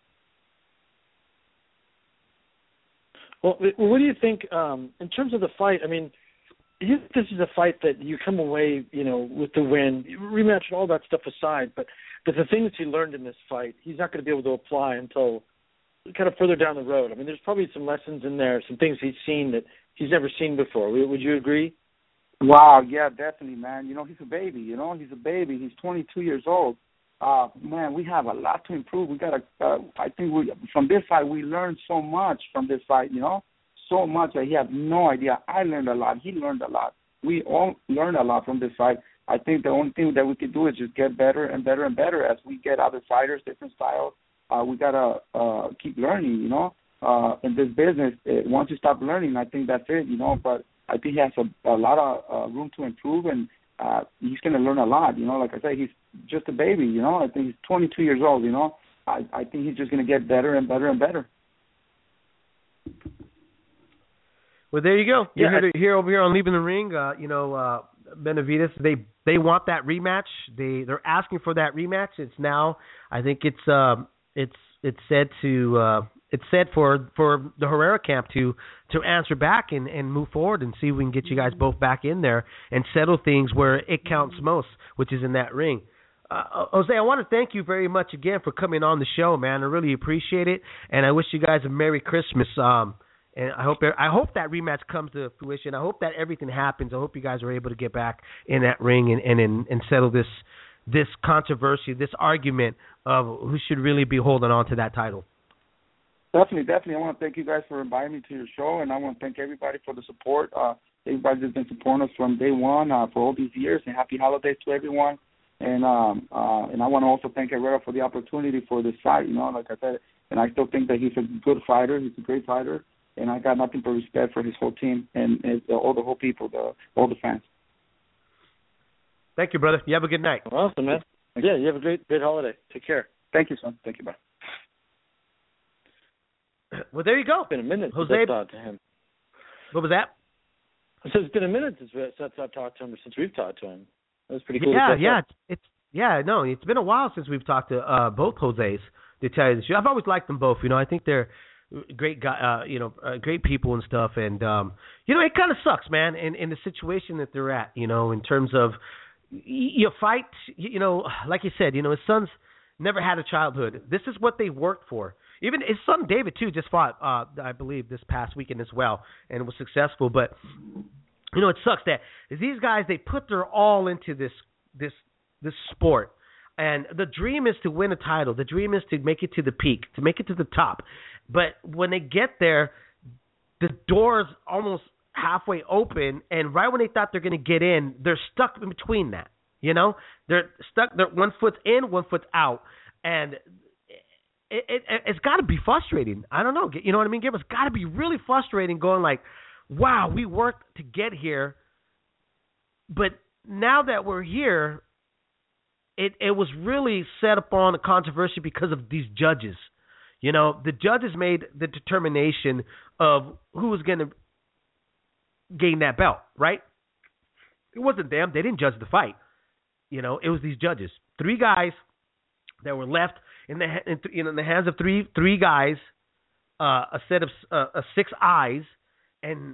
Well, what do you think in terms of the fight? I mean, this is a fight that you come away, you know, with the win, rematch and all that stuff aside. But the things he learned in this fight, he's not going to be able to apply until kind of further down the road. I mean, there's probably some lessons in there, some things he's seen that he's never seen before. Would you agree? Wow, yeah, definitely, man. You know, he's a baby. You know, he's a baby. He's 22 years old. Man, we have a lot to improve. We got to. I think from this fight we learned so much from this fight. You know, so much that he had no idea. I learned a lot. He learned a lot. We all learned a lot from this fight. I think the only thing that we could do is just get better and better and better as we get other fighters, different styles. We gotta keep learning. You know, in this business, once you stop learning, I think that's it. You know, but I think he has a lot of room to improve, and he's going to learn a lot. You know, like I said, he's just a baby. You know, I think he's 22 years old. You know, I think he's just going to get better and better and better. Well, there you go. You're here over here on Leaving the Ring. You know, Benavidez, they want that rematch. They're asking for that rematch. It's now. I think it's it's said for the Herrera camp to answer back and move forward and see if we can get you guys both back in there and settle things where it counts most, which is in that ring. Jose, I want to thank you very much again for coming on the show, man. I really appreciate it, and I wish you guys a Merry Christmas. And I hope that rematch comes to fruition. I hope that everything happens. I hope you guys are able to get back in that ring and settle this controversy, this argument of who should really be holding on to that title. Definitely. I want to thank you guys for inviting me to your show, and I want to thank everybody for the support. Everybody that's been supporting us from day one for all these years, and happy holidays to everyone. And I want to also thank Herrera for the opportunity for this fight. Like I said, and I still think that he's a good fighter. He's a great fighter, and I got nothing but respect for his whole team and all the whole people, all the fans. Thank you, brother. You have a good night. Awesome, man. Yeah, you have a great holiday. Take care. Thank you, son. Thank you, bye. Well, there you go. It's been a minute Jose, since I've talked to him. What was that? I said it's been a minute since I've talked to him, or since we've talked to him. That was pretty cool. It's been a while since we've talked to both Jose's. To tell you the truth, I've always liked them both. I think they're great guy, great people and stuff. And it kind of sucks, man, in the situation that they're at. In terms of you fight. Like you said, his son's never had a childhood. This is what they worked for. Even his son David too just fought, I believe, this past weekend as well, and was successful. But it sucks that these guys, they put their all into this sport, and the dream is to win a title. The dream is to make it to the peak, to make it to the top. But when they get there, the door's almost halfway open, and right when they thought they're going to get in, they're stuck in between that. They're stuck. They're one foot's in, one foot's out, and it's got to be frustrating. I don't know. You know what I mean, Gabe? It's got to be really frustrating going like, wow, we worked to get here, but now that we're here, it was really set upon a controversy because of these judges. The judges made the determination of who was going to gain that belt, right? It wasn't them. They didn't judge the fight. It was these judges. 3 guys that were left in the hands of three guys, a set of 6 eyes, and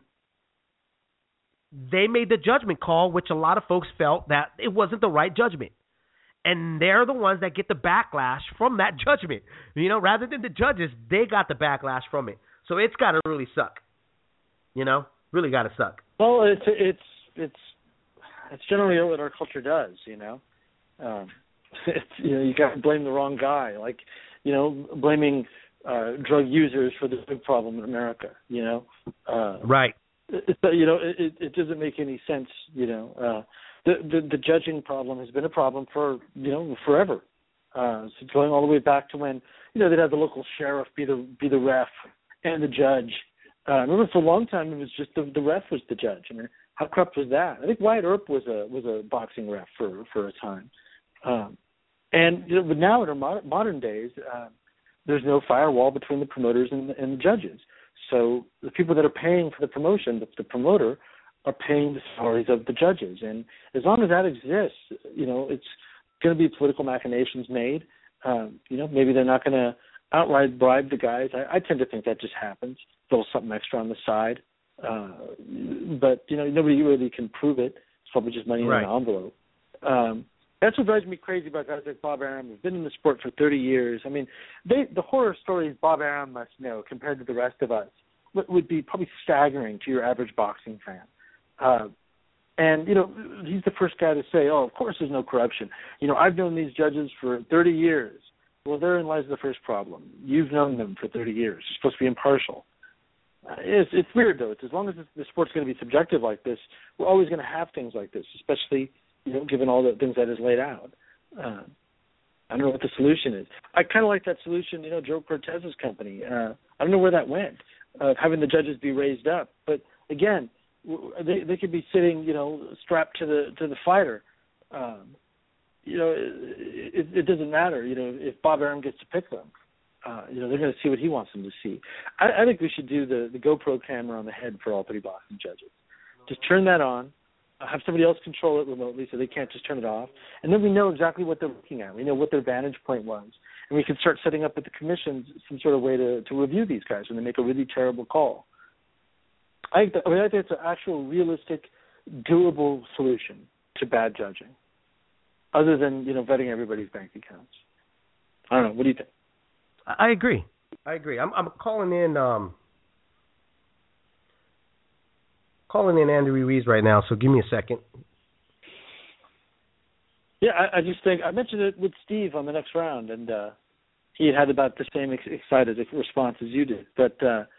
they made the judgment call, which a lot of folks felt that it wasn't the right judgment. And they're the ones that get the backlash from that judgment. Rather than the judges, they got the backlash from it. So it's got to really suck. Really got to suck. Well, it's generally what our culture does. You got to blame the wrong guy, like blaming drug users for the drug problem in America. Right. It doesn't make any sense. The judging problem has been a problem for forever. So going all the way back to when they'd have the local sheriff be the ref and the judge. I remember for a long time it was just the ref was the judge. I mean, how corrupt was that? I think Wyatt Earp was a boxing ref for a time. But now in our modern days, there's no firewall between the promoters and the judges. So the people that are paying for the promotion, the promoter, are paying the salaries of the judges. And as long as that exists, it's going to be political machinations made. Maybe they're not going to outright bribe the guys. I tend to think that just happens. Throw something extra on the side. But nobody really can prove it. It's probably just money in an envelope. That's what drives me crazy about guys like Bob Arum, who've been in the sport for 30 years. I mean, the horror stories Bob Arum must know compared to the rest of us would be probably staggering to your average boxing fan. And he's the first guy to say, oh, of course there's no corruption. I've known these judges for 30 years. Well, therein lies the first problem. You've known them for 30 years. You're supposed to be impartial. It's weird, though. It's as long as the sport's going to be subjective like this, we're always going to have things like this, especially given all the things that is laid out. I don't know what the solution is. I kind of like that solution, Joe Cortez's company. I don't know where that went, having the judges be raised up. But again, they could be sitting, strapped to the fighter. It doesn't matter, if Bob Arum gets to pick them. They're going to see what he wants them to see. I think we should do the GoPro camera on the head for all 3 boxing judges. Just turn that on. Have somebody else control it remotely so they can't just turn it off. And then we know exactly what they're looking at. We know what their vantage point was. and we can start setting up at the commissions some sort of way to review these guys when they make a really terrible call. I think it's an actual realistic, doable solution to bad judging, other than vetting everybody's bank accounts. I don't know. What do you think? I agree. I'm calling in Andy Ruiz right now, so give me a second. Yeah, I just think I mentioned it with Steve on the next round, and he had about the same excited response as you did. But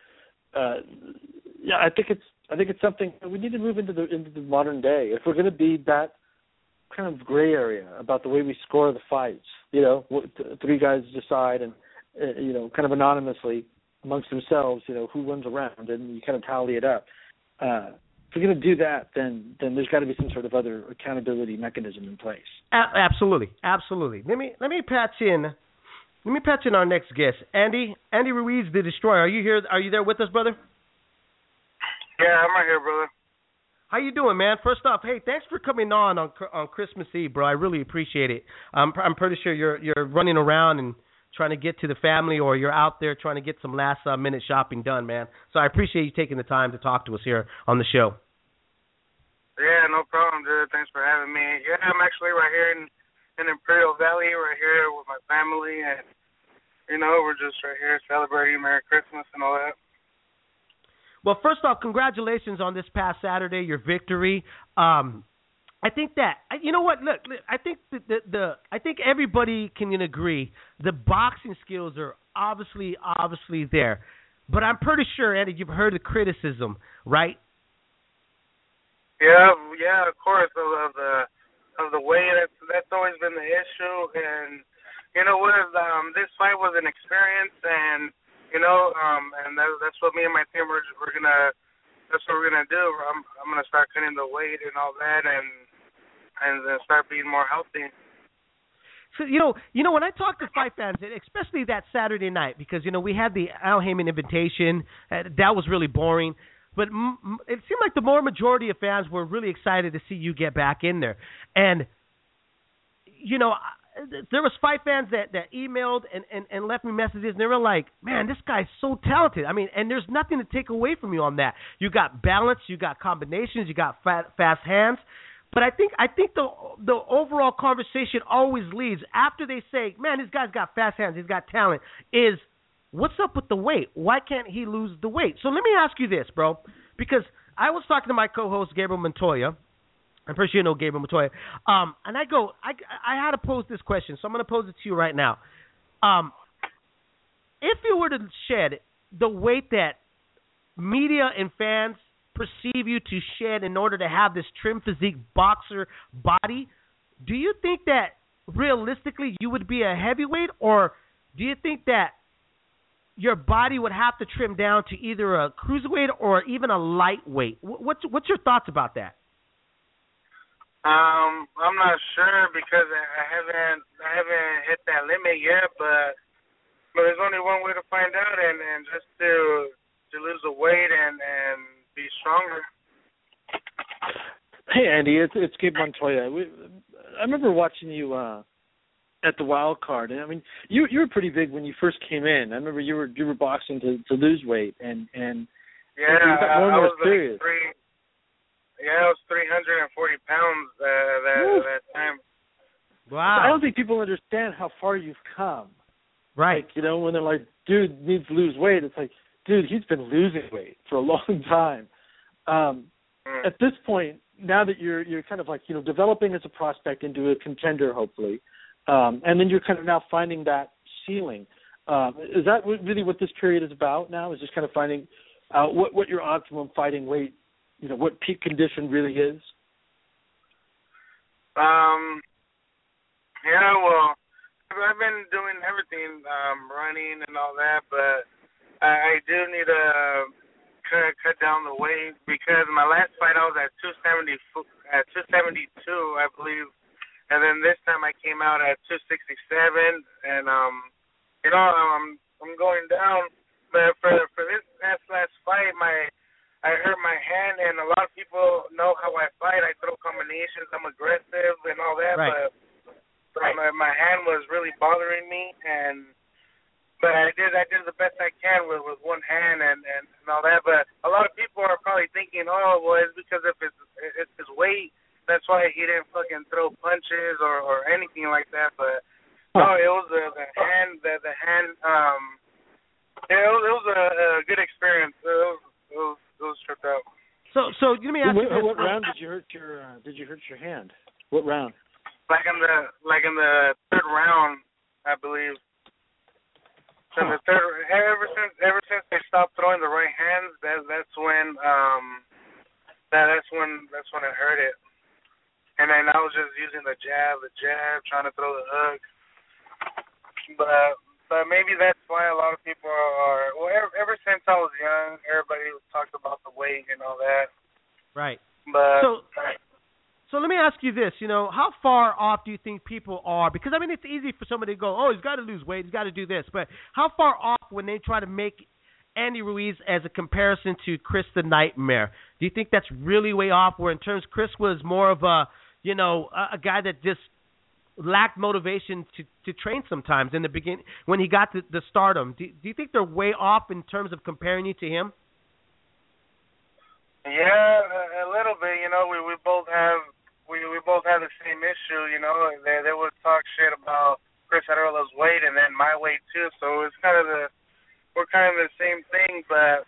yeah, I think it's something we need to move into the modern day if we're going to be that kind of gray area about the way we score the fights. Three guys decide, and kind of anonymously amongst themselves, who wins a round, and you kind of tally it up. If we're going to do that, then there's got to be some sort of other accountability mechanism in place. Absolutely. Let me patch in our next guest, Andy Ruiz, the Destroyer. Are you here? Are you there with us, brother? Yeah, I'm right here, brother. How you doing, man? First off, hey, thanks for coming on Christmas Eve, bro. I really appreciate it. I'm pretty sure you're running around and trying to get to the family, or you're out there trying to get some last-minute shopping done, man. So I appreciate you taking the time to talk to us here on the show. Yeah, no problem, dude. Thanks for having me. Yeah, I'm actually right here in Imperial Valley, right here with my family, and, we're just right here celebrating Merry Christmas and all that. Well, first off, congratulations on this past Saturday, your victory. I think that Look, I think I think everybody can agree the boxing skills are obviously there, but I'm pretty sure, Andy, you've heard the criticism, right? Yeah, of course, of the way that's always been the issue, and this fight was an experience, and and that's what me and my team we're gonna. That's what we're gonna do. I'm gonna start cutting the weight and all that, and start being more healthy. So when I talk to fight fans, especially that Saturday night, because we had the Al Haymon invitation, that was really boring. But it seemed like the majority of fans were really excited to see you get back in there, and there was fight fans that emailed and left me messages, and they were like, man, this guy's so talented. I mean, and there's nothing to take away from you on that. You got balance, you got combinations, you got fast hands. But I think the overall conversation always leads after they say, man, this guy's got fast hands, he's got talent, is what's up with the weight? Why can't he lose the weight? So let me ask you this, bro, because I was talking to my co-host, Gabriel Montoya. I'm pretty sure you know Gabriel Montoya. And I had to pose this question, so I'm going to pose it to you right now. If you were to shed the weight that media and fans perceive you to shed in order to have this trim physique boxer body, do you think that realistically you would be a heavyweight, or do you think that your body would have to trim down to either a cruiserweight or even a lightweight? What's your thoughts about that? I'm not sure because I haven't hit that limit yet, but there's only one way to find out, and just to lose the weight and be stronger. Hey Andy, it's Gabe Montoya. I remember watching you at the Wild Card, and I mean you were pretty big when you first came in. I remember you were boxing to lose weight, and yeah, you got more and more serious. I was 340 pounds that time. Wow. I don't think people understand how far you've come. Right. Like, when they're like, dude needs to lose weight, it's like, dude, he's been losing weight for a long time. At this point, now that you're kind of like, developing as a prospect into a contender, hopefully, and then you're kind of now finding that ceiling. Is that really what this period is about now, is just kind of finding out what your optimum fighting weight, what peak condition really is? Yeah, well, I've been doing everything, running and all that, but I do need to cut down the weight because my last fight I was at 272, I believe, and then this time I came out at 267, and I'm going down. But for this last fight, I hurt my hand, and a lot of people know how I fight. I throw combinations, I'm aggressive and all that, right. my hand was really bothering me, but I did the best I can with one hand and all that. But a lot of people are probably thinking, oh, well, it's because of it's his weight. That's why he didn't fucking throw punches or anything like that. But no, it was the hand. The hand. It was a good experience. It was tripped out. So let me ask you this. What round did you hurt your hand? What round? Like in the third round, I believe. So the third, ever since they stopped throwing the right hands, that's when it hurt it. And then I was just using the jab, trying to throw the hook. But maybe that's why a lot of people are. Well, ever since I was young, everybody talked about the weight and all that. Right. But So let me ask you this, how far off do you think people are? Because, I mean, it's easy for somebody to go, oh, he's got to lose weight, he's got to do this. But how far off when they try to make Andy Ruiz as a comparison to Chris the Nightmare? Do you think that's really way off, where in terms Chris was more of a guy that just lacked motivation to train sometimes in the beginning when he got to the stardom? Do you think they're way off in terms of comparing you to him? Yeah, a little bit. We both have the same issue. They would talk shit about Chris Arreola's weight and then my weight too. So it's we're kind of the same thing. But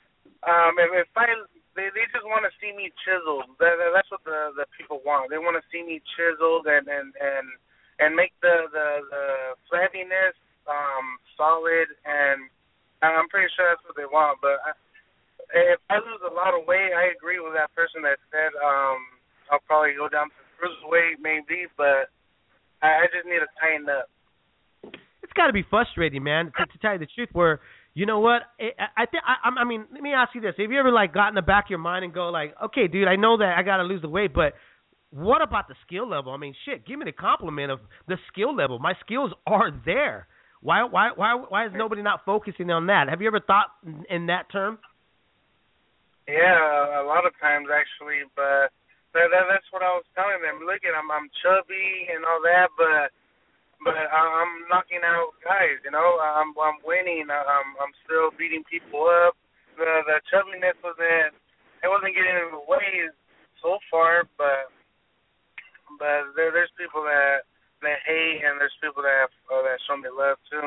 they just want to see me chiseled. That's what the people want. They want to see me chiseled and make the flabiness solid. And I'm pretty sure that's what they want. But if I lose a lot of weight, I agree with that person that said I'll probably go down to cruiserweight maybe, but I just need to tighten up. It's got to be frustrating, man, to tell you the truth, where, you know what, I mean, let me ask you this. Have you ever, got in the back of your mind and go, okay, dude, I know that I got to lose the weight, but what about the skill level? I mean, shit, give me the compliment of the skill level. My skills are there. Why is nobody not focusing on that? Have you ever thought in that term? Yeah, a lot of times actually, but that's what I was telling them. Look, I'm chubby and all that, but I'm knocking out guys. I'm winning. I'm still beating people up. The chubbiness wasn't getting in the way so far, but there's people that hate, and there's people that show me love too.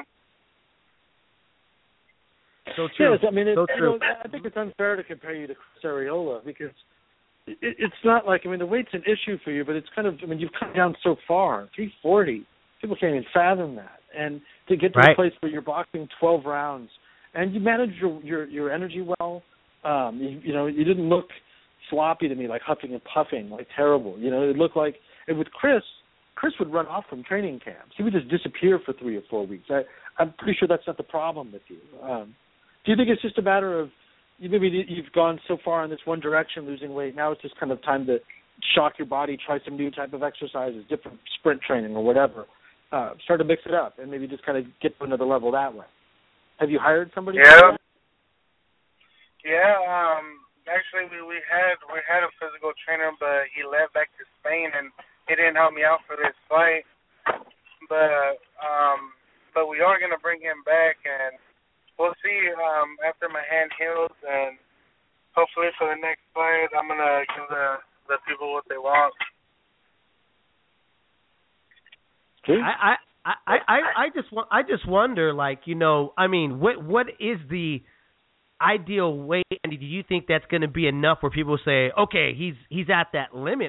So true. Yes, I mean, so true. I think it's unfair to compare you to Chris Arreola because it's not like, the weight's an issue for you, but it's kind of, you've come down so far, 340. People can't even fathom that. And to get to a place where you're boxing 12 rounds and you manage your energy well, you didn't look sloppy to me, like huffing and puffing, like terrible. It looked like, and with Chris would run off from training camps. He would just disappear for 3 or 4 weeks. I'm pretty sure that's not the problem with you. Do you think it's just a matter of you've gone so far in this one direction, losing weight, now it's just kind of time to shock your body, try some new type of exercises, different sprint training or whatever, start to mix it up and maybe just kind of get to another level that way? Have you hired somebody? Yeah. Yeah, actually we had a physical trainer, but he left back to Spain and he didn't help me out for this fight. But we are going to bring him back, and we'll see after my hand heals, and hopefully for the next fight, I'm going to give the people what they want. I just wonder, what is the ideal weight, and do you think that's going to be enough where people say, okay, he's at that limit?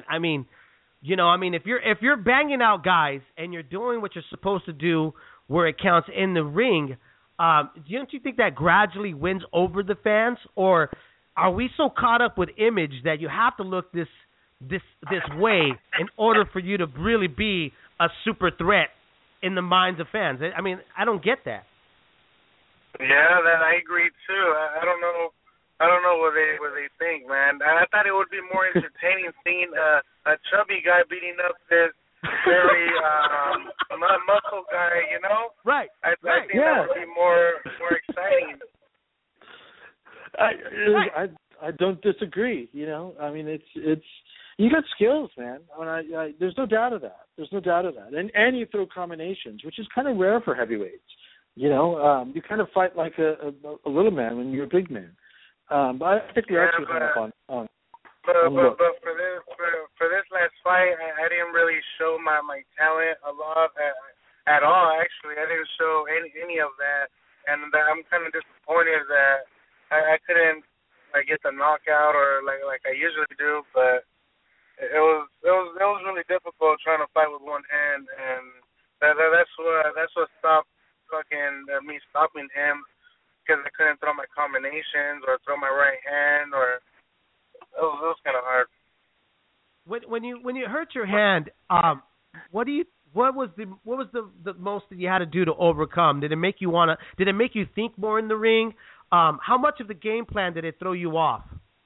If you're banging out guys and you're doing what you're supposed to do where it counts in the ring, don't you think that gradually wins over the fans, or are we so caught up with image that you have to look this way in order for you to really be a super threat in the minds of fans? I don't get that. Yeah, that I agree too. I don't know what they think, man. I thought it would be more entertaining seeing a chubby guy beating up this very muscle guy, Right. I think that would be more exciting. I don't disagree. It's You got skills, man. There's no doubt of that. There's no doubt of that. And you throw combinations, which is kind of rare for heavyweights. You know, you kind of fight like a little man when you're a big man. But I think we actually hung up on. But for this last fight, I didn't really show my talent a lot at all. Actually, I didn't show any of that, and I'm kind of disappointed that I couldn't get the knockout or like I usually do. But it was really difficult trying to fight with one hand, and that's what stopped me stopping him, because I couldn't throw my combinations or throw my right hand, or it was kind of hard. When you hurt your hand, what was the most that you had to do to overcome? Did it make you think more in the ring? How much of the game plan did it throw you off?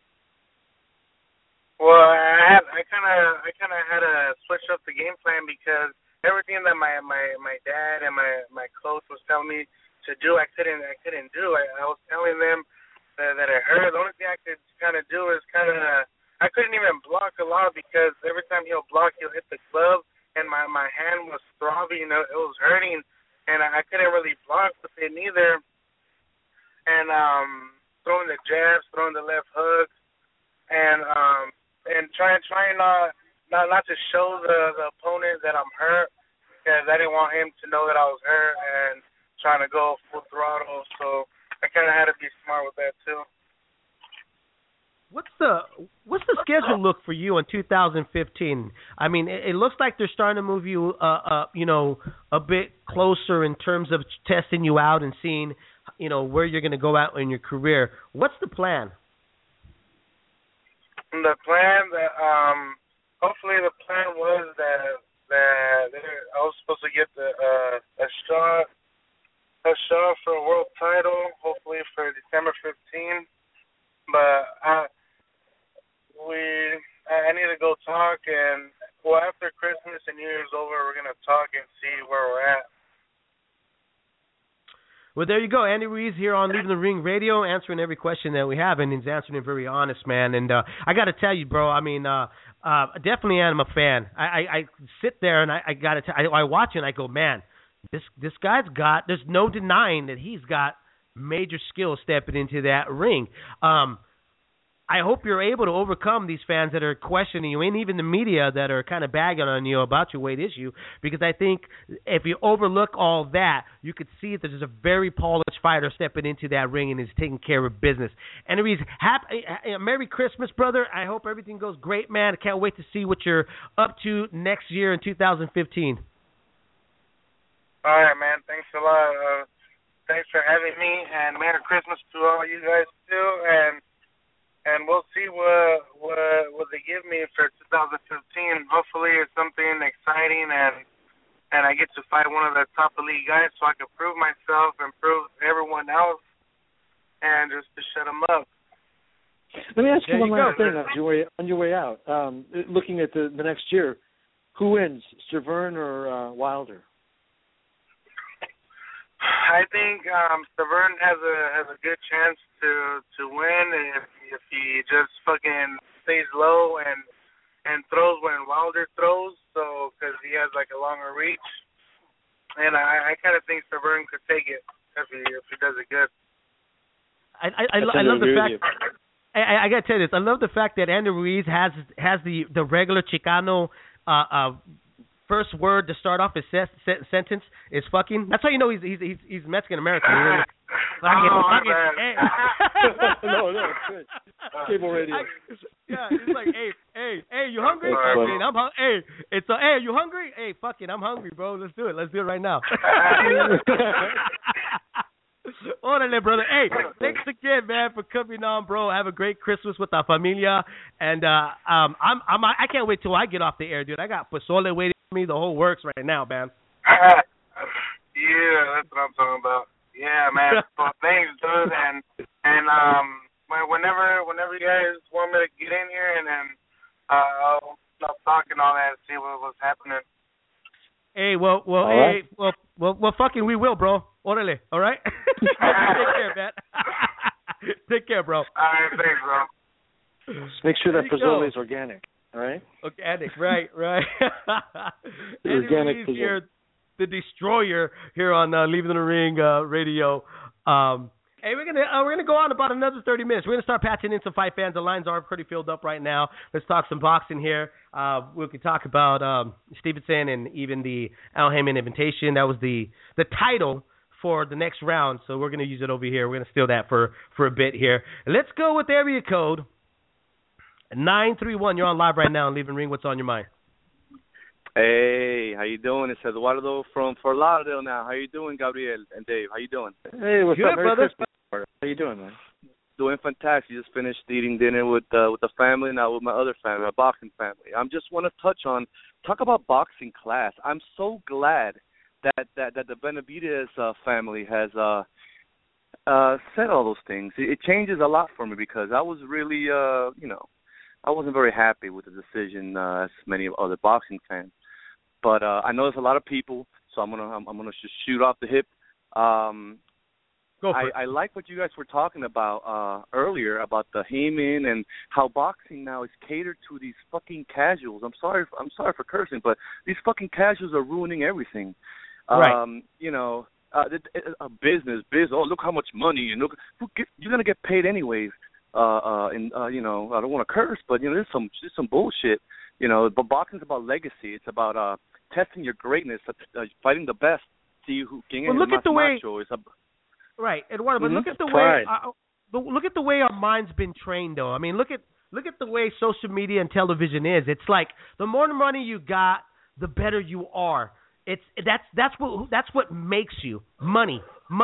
Well, I kind of had to switch up the game plan, because everything that my dad and my coach was telling me to do, I couldn't do. I was telling them that it hurt. The only thing I could kind of do is I couldn't even block a lot, because every time he'll block, he'll hit the glove, and my hand was throbbing. It was hurting, and I couldn't really block with it neither. And throwing the jabs, throwing the left hooks, and trying not to show the opponent that I'm hurt, because I didn't want him to know that I was hurt, and trying to go full throttle. So I kind of had to be smart with that too. What's the schedule look for you in 2015? I mean, it looks like they're starting to move you, a bit closer in terms of testing you out and seeing, where you're going to go out in your career. What's the plan? The plan hopefully the plan was that I was supposed to get a shot for a world title, hopefully for December 15. But I need to go talk, and after Christmas and New Year's over, we're gonna talk and see where we're at. Well, there you go. Andy Ruiz here on Leaving the Ring Radio, answering every question that we have, and he's answering it very honest, man. And I got to tell you, bro, I mean, definitely am a fan. I sit there and I got to I watch it and I go, man, this guy's got, there's no denying that he's got major skill stepping into that ring. I hope you're able to overcome these fans that are questioning you, and even the media that are kind of bagging on you about your weight issue, because I think if you overlook all that, you could see that there's a very polished fighter stepping into that ring and is taking care of business. Anyways, Merry Christmas, brother. I hope everything goes great, man. I can't wait to see what you're up to next year in 2015. All right, man. Thanks a lot. Thanks for having me, and Merry Christmas to all you guys too, and we'll see what they give me for 2015. Hopefully it's something exciting, and I get to fight one of the top elite guys, so I can prove myself and prove everyone else, and just to shut them up. Let me ask you one last thing on your way out. Looking at the next year, who wins, Stiverne or Wilder? I think Stiverne has a good chance to win if he just fucking stays low and throws when Wilder throws. So because he has like a longer reach, and I kind of think Stiverne could take it if he does it good. I love the fact. I gotta tell you this. I love the fact that Andy Ruiz has the regular Chicano first word to start off his sentence is fucking. That's how you know he's Mexican American. Fucking. Hey. No, it's good. Cable radio. It's like, hey, you hungry? Hey, are you hungry? Hey, fucking, I'm hungry, bro. Let's do it right now. Orale, brother. Hey, thanks again, man, for coming on, bro. Have a great Christmas with la familia, and I can't wait till I get off the air, dude. I got pozole waiting for me, the whole works right now, man. Yeah, that's what I'm talking about. Yeah, man. So thanks, dude, and whenever you guys want me to get in here, and then I'll talk and all that and see what's happening. Hey, well, fucking, we will, bro. Orale, all right? Take care, man. Take care, bro. All right, thanks, bro. Just make sure that pozole is organic. All right. Organic, right. Eddie Organic Ruiz pigeon. here, the destroyer here on Leaving the Ring Radio. Hey, we're gonna go on about another 30 minutes. We're gonna start patching in some fight fans. The lines are pretty filled up right now. Let's talk some boxing here. We can talk about Stevenson and even the Al Haymon invitation. That was the title for the next round, so we're gonna use it over here. We're gonna steal that for a bit here. Let's go with area code 931. You're on live right now on Leaving Ring. What's on your mind? Hey, how you doing? It's Eduardo from Fort Lauderdale now. How you doing, Gabriel and Dave? How you doing? Hey, what's Good, up, Merry brother? Christmas. How you doing, man? Doing fantastic. Just finished eating dinner with the family, now with my other family, my boxing family. I just want to talk about boxing class. I'm so glad that the Benavidez family has said all those things. It changes a lot for me because I was really I wasn't very happy with the decision, as many other boxing fans. But I know there's a lot of people, so I'm gonna just shoot off the hip. Go for it. I like what you guys were talking about earlier about the Heyman and how boxing now is catered to these fucking casuals. I'm sorry for cursing, but these fucking casuals are ruining everything. Right. A business. Oh, look how much money, and look, you're gonna get paid anyways. I don't want to curse, but there's some bullshit. But boxing's about legacy. It's about testing your greatness, fighting the best. See who king Well, look at the way. macho. Right, Eduardo. But look at the Pride. way. Look at the way our mind's been trained, though. I mean, look at the way social media and television is. It's like the more money you got, the better you are. That's what makes you money.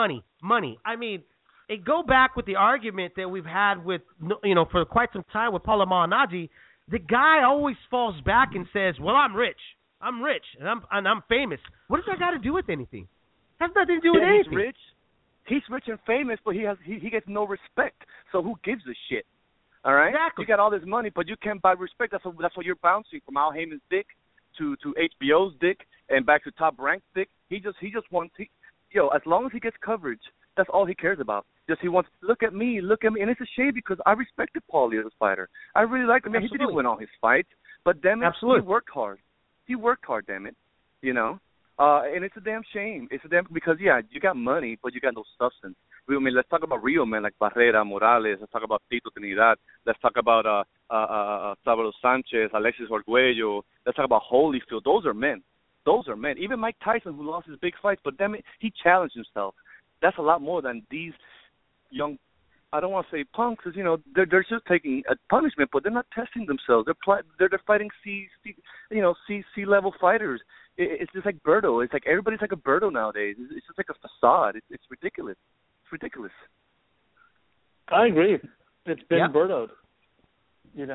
I mean, it go back with the argument that we've had with for quite some time with Paulo Malignaggi. The guy always falls back and says, "Well, I'm rich, and I'm famous." What does that got to do with anything? Has nothing to do with anything. He's rich and famous, but he gets no respect. So who gives a shit? All right, Exactly. You got all this money, but you can't buy respect. That's what you're bouncing from Al Heyman's dick to HBO's dick and back to Top Rank's dick. He just wants as long as he gets coverage, that's all he cares about. He wants look at me, and it's a shame because I respected Paulie as a fighter. I really liked him. He didn't win all his fights, but damn it, Absolutely. he worked hard. Damn it, and it's a damn shame. Because you got money, but you got no substance. I mean, let's talk about real men like Barrera, Morales. Let's talk about Tito Trinidad. Let's talk about Salvador Sanchez, Alexis Arguello. Let's talk about Holyfield. Those are men. Even Mike Tyson, who lost his big fights, but damn it, he challenged himself. That's a lot more than these young. I don't want to say punks, because they're just taking a punishment, but they're not testing themselves. They're fighting C level fighters. It's just like Berto. It's like everybody's like a Berto nowadays. It's just like a facade. It's ridiculous. It's ridiculous. I agree. It's been Yep. Bertoed. It's,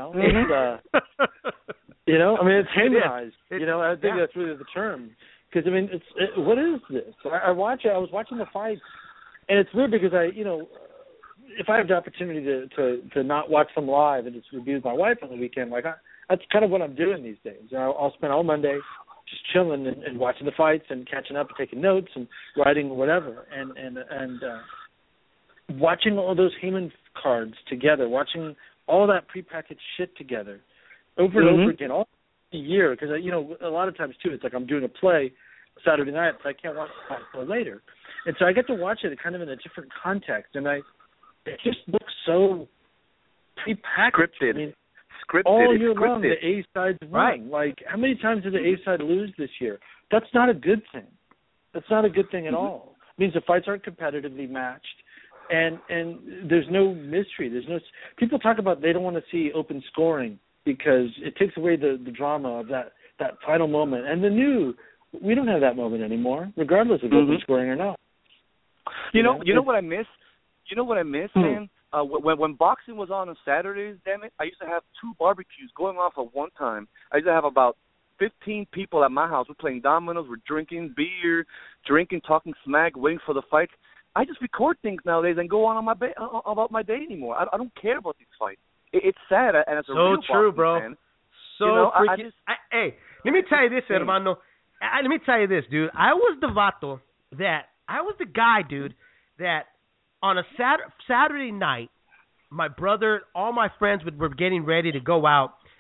I mean, it's Haymanized. I think that's really the term. Because, I mean, what is this? I was watching the fights, and it's weird because if I have the opportunity to not watch them live and just review with my wife on the weekend, that's kind of what I'm doing these days. I'll spend all Monday just chilling and watching the fights and catching up and taking notes and writing or whatever, and watching all those Heyman cards together, watching all that prepackaged shit together over and over again all year. Because a lot of times too, it's like I'm doing a play Saturday night, so I can't watch it until later, and so I get to watch it kind of in a different context, and it just looks so prepackaged. Scripted. I mean, Scripted. all year it's long, scripted. the A sides won. Right. Like, how many times did the A side lose this year? That's not a good thing. That's not a good thing at all. It means the fights aren't competitively matched, and there's no mystery. There's no. People talk about they don't want to see open scoring because it takes away the drama of that final moment. And we don't have that moment anymore, regardless of open scoring or not. You know what I miss? Man? When boxing was on Saturdays, damn it, I used to have 2 barbecues going off at one time. I used to have about 15 people at my house. We're playing dominoes, we're drinking beer, talking smack, waiting for the fights. I just record things nowadays and go on about my day anymore. I don't care about these fights. It's sad, and as a real true, boxing bro. fan, So freaking. Hey, let me tell you this, hermano. Let me tell you this, dude. I was the guy, dude, that on a Saturday night, my brother, all my friends were getting ready to go out,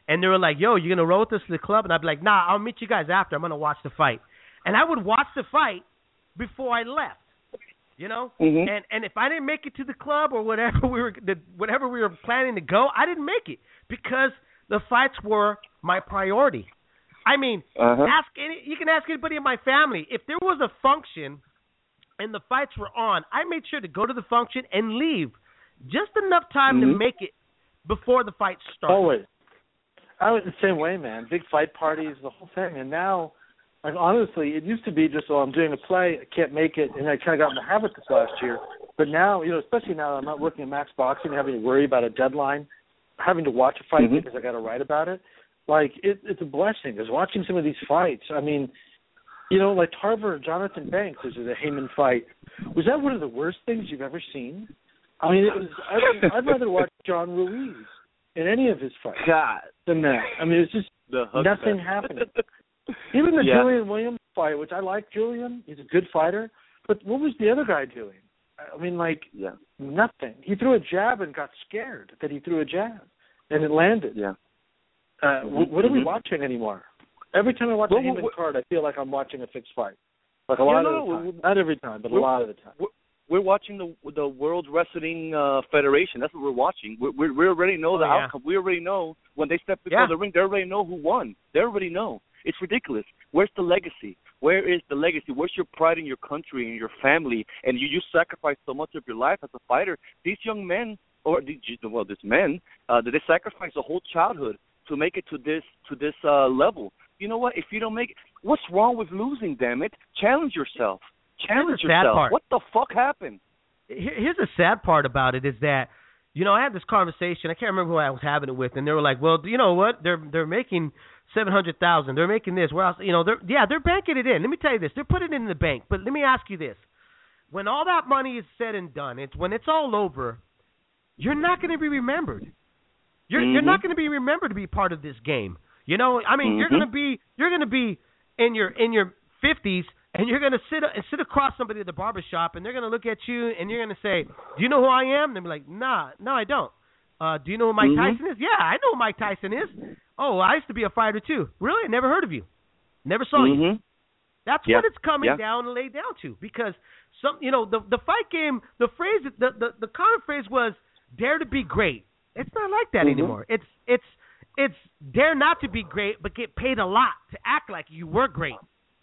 and they were like, "Yo, you gonna roll with us to the club?" And I'd be like, "Nah, I'll meet you guys after. I'm gonna watch the fight." And I would watch the fight before I left. You know, and if I didn't make it to the club or whatever we were planning to go, I didn't make it because the fights were my priority. I mean, you can ask anybody in my family if there was a function and the fights were on. I made sure to go to the function and leave just enough time to make it before the fight started. Always. I was the same way, man. Big fight parties, the whole thing, and now. Like, honestly, it used to be just, I'm doing a play, I can't make it, and I kind of got in the habit this last year. But now, especially now that I'm not working at Max Boxing, having to worry about a deadline, having to watch a fight because I got to write about it, like, it's a blessing. Because watching some of these fights, I mean, like Tarver, Jonathan Banks, this is a Heyman fight. Was that one of the worst things you've ever seen? I mean, I'd rather watch John Ruiz in any of his fights than that. I mean, it's just nothing happening. Even the Julian Williams fight, which I like Julian, he's a good fighter, but what was the other guy doing? I mean, nothing. He threw a jab and got scared that he threw a jab, and it landed. Yeah. What are we watching anymore? Every time I watch a Heyman card, I feel like I'm watching a fixed fight. Like a lot of the time. Not every time, but a lot of the time. We're watching the World Wrestling Federation. That's what we're watching. We already know the outcome. We already know when they step before the ring, they already know who won. They already know. It's ridiculous. Where's the legacy? Where is the legacy? Where's your pride in your country and your family? And you sacrifice so much of your life as a fighter. These young men, these men, they sacrifice a whole childhood to make it to this level. You know what? If you don't make it, what's wrong with losing, damn it? Challenge yourself. Challenge yourself. What the fuck happened? Here's the sad part about it is that, I had this conversation. I can't remember who I was having it with, and they were like, "Well, you know what? They're making $700,000. They're making this. Where else? They're banking it in. Let me tell you this. They're putting it in the bank. But let me ask you this: when all that money is said and done, when it's all over, you're not going to be remembered. You're not going to be remembered to be part of this game. You're going to be in your 50s. And you're going to sit across somebody at the barbershop, and they're going to look at you, and you're going to say, "Do you know who I am?" And they'll be like, "No, I don't." Do you know who Mike Tyson is? Yeah, I know who Mike Tyson is. Oh, I used to be a fighter too. Really? I never heard of you. Never saw you. That's what it's coming down and laid down to. Because the fight game, the phrase, the common phrase was "dare to be great." It's not like that anymore. It's dare not to be great, but get paid a lot to act like you were great.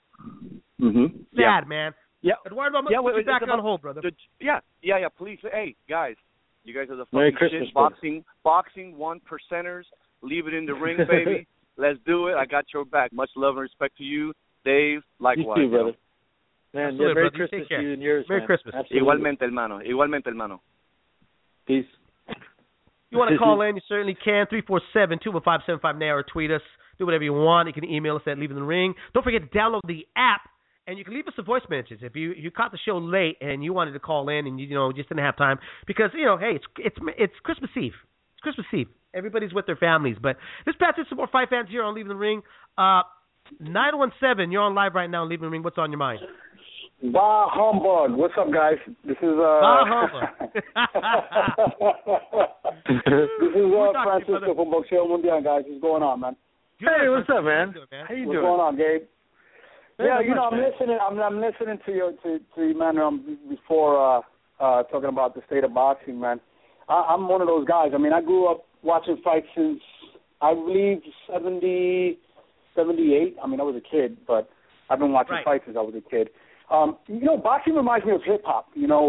Sad, man. Yeah. Eduardo, I'm going to put you back on hold, brother. Please. Hey, guys. You guys are the fucking shit. Boxing 1%ers. Leave it in the ring, baby. Let's do it. I got your back. Much love and respect to you, Dave. Likewise. You too, brother. Man, Merry Christmas to you and yours, Merry Christmas. Igualmente, hermano. Peace. You want to call in, you certainly can. 347-215-75 or tweet us. Do whatever you want. You can email us at Leave in the Ring. Don't forget to download the app, and you can leave us a voice message if you caught the show late and you wanted to call in and you just didn't have time because hey, it's Christmas Eve. It's Christmas Eve. Everybody's with their families. But let's pass it some more fight fans here on Leave in the Ring. 917, you're on live right now. Leave in the Ring. What's on your mind? Bah humbug. What's up, guys? This is Bah humbug. This is Francisco from Boxeo Mundial, guys. What's going on, man? Good. Hey, what's up, man? How you doing? What's going on, Gabe? Very I'm much, listening. I'm listening to you, man. Before talking about the state of boxing, man. I'm one of those guys. I mean, I grew up watching fights since I believe 70, 78. I mean, I was a kid, but I've been watching fights since I was a kid. Boxing reminds me of hip hop.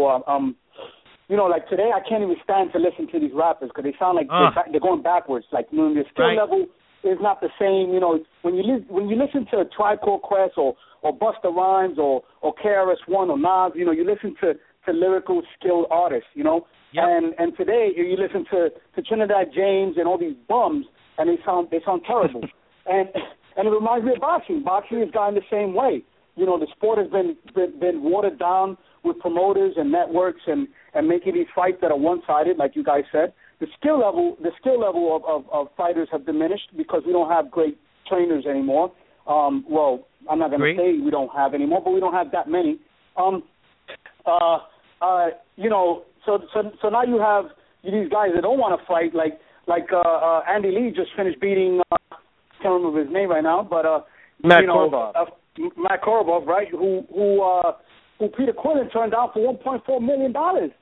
Like today, I can't even stand to listen to these rappers because they sound like they're going backwards. Like, the skill level is not the same. When you listen to Tribe Called Quest or Busta Rhymes or KRS-One or Nas, you listen to lyrical skilled artists. Yep. And today you listen to Trinidad James and all these bums, and they sound terrible. and it reminds me of boxing. Boxing has gone the same way. The sport has been watered down with promoters and networks and making these fights that are one-sided, like you guys said. The skill level of fighters have diminished because we don't have great trainers anymore. Well, I'm not going to say we don't have anymore, but we don't have that many. So now you have these guys that don't want to fight. Like like Andy Lee just finished beating, can't remember his name right now, but Matt Korobov. Matt Korobov, right? Who Peter Quillen turned down for $1.4 million.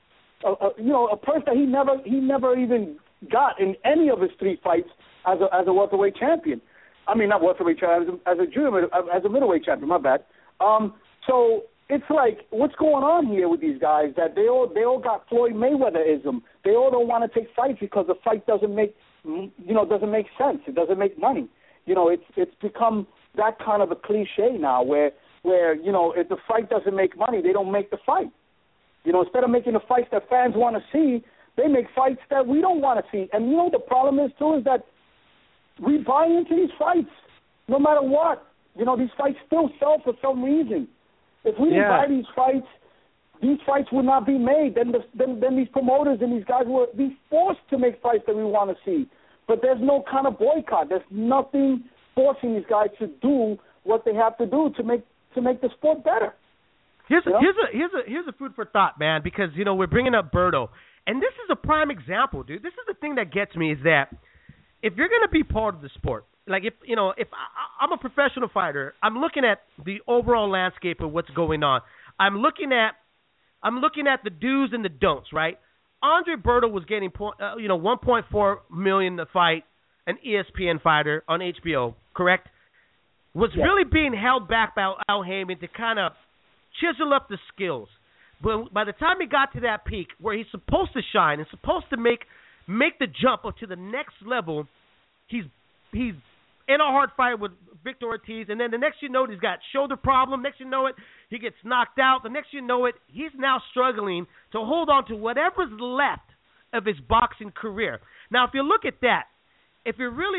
A purse that he never even got in any of his 3 fights as a welterweight champion. I mean, not welterweight champion, as a middleweight champion. My bad. So it's like, what's going on here with these guys? That they all got Floyd Mayweather-ism. They all don't want to take fights because the fight doesn't make sense. It doesn't make money. It's become that kind of a cliche now, where if the fight doesn't make money, they don't make the fight. Instead of making the fights that fans want to see, they make fights that we don't want to see. And the problem is too is that we buy into these fights no matter what. These fights still sell for some reason. If we didn't buy these fights would not be made. Then these promoters and these guys would be forced to make fights that we want to see. But there's no kind of boycott. There's nothing forcing these guys to do what they have to do to make the sport better. Here's a food for thought, man, because we're bringing up Berto, and this is a prime example, dude. This is the thing that gets me is that if you're gonna be part of the sport, like if I'm a professional fighter, I'm looking at the overall landscape of what's going on. I'm looking at the do's and the don'ts, right? Andre Berto was getting $1.4 million to fight an ESPN fighter on HBO, correct? Was really being held back by Al Heyman to kind of chisel up the skills. But by the time he got to that peak where he's supposed to shine and supposed to make the jump up to the next level, he's in a hard fight with Victor Ortiz, and then the next you know it, he's got shoulder problem. Next you know it, he gets knocked out. The next you know it, he's now struggling to hold on to whatever's left of his boxing career. Now, if you look at that, that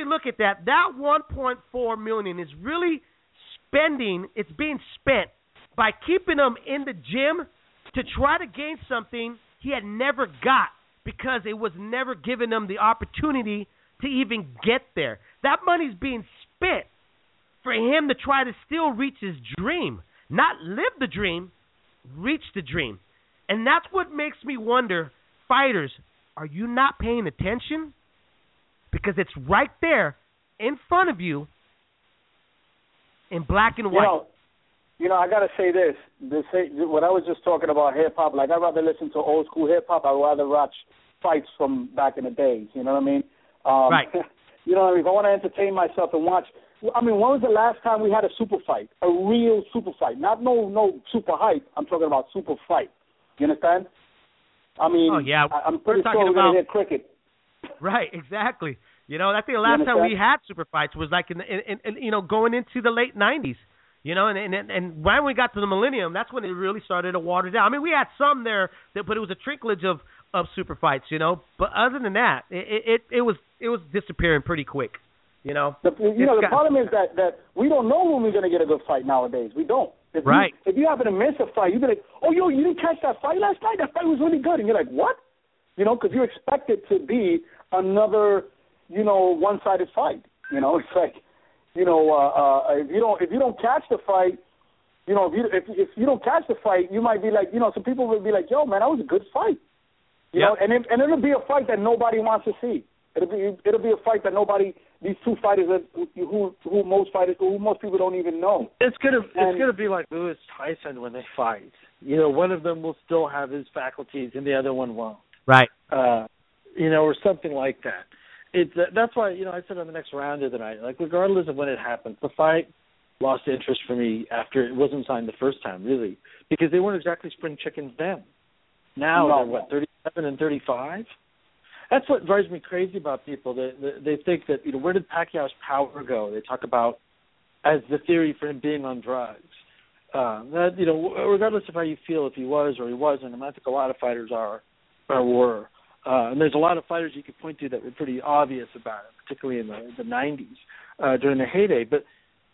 $1.4 million is really it's being spent by keeping him in the gym to try to gain something he had never got because it was never given him the opportunity to even get there. That money's being spent for him to try to still reach his dream. Not live the dream, reach the dream. And that's what makes me wonder, fighters, are you not paying attention? Because it's right there in front of you in black and white. I got to say this. When I was just talking about hip-hop, like I'd rather listen to old school hip-hop. I'd rather watch fights from back in the days. You know what I mean? Right. You know what I mean? If I want to entertain myself and watch, when was the last time we had a super fight? A real super fight. Not no super hype. I'm talking about super fight. You understand? I'm pretty sure we're going to hit cricket. Right, exactly. I think the last time we had super fights was like in going into the late 90s. And when we got to the millennium, that's when it really started to water down. I mean, we had some there, but it was a trickleage of super fights, But other than that, it was disappearing pretty quick, The problem is that we don't know when we're going to get a good fight nowadays. We don't. If you happen to miss a fight, you'd be like, oh, you didn't catch that fight last night? That fight was really good. And you're like, what? Because you expect it to be another, one-sided fight. It's like, if you don't catch the fight, if you don't catch the fight, you might be like, some people will be like, yo, man, that was a good fight. And it'll be a fight that nobody wants to see. It'll be a fight that these two fighters who most people don't even know. It's gonna be like Lewis Tyson when they fight. One of them will still have his faculties and the other one won't. Right. Or something like that. That's why I said on the next round of the night, like regardless of when it happens, the fight lost interest for me after it wasn't signed the first time, really, because they weren't exactly spring chickens then. Now they're 37 and 35. That's what drives me crazy about people. They think that where did Pacquiao's power go? They talk about as the theory for him being on drugs. Regardless of how you feel, if he was or he wasn't, and I think a lot of fighters are or were. And there's a lot of fighters you could point to that were pretty obvious about it, particularly in the 90s during their heyday. But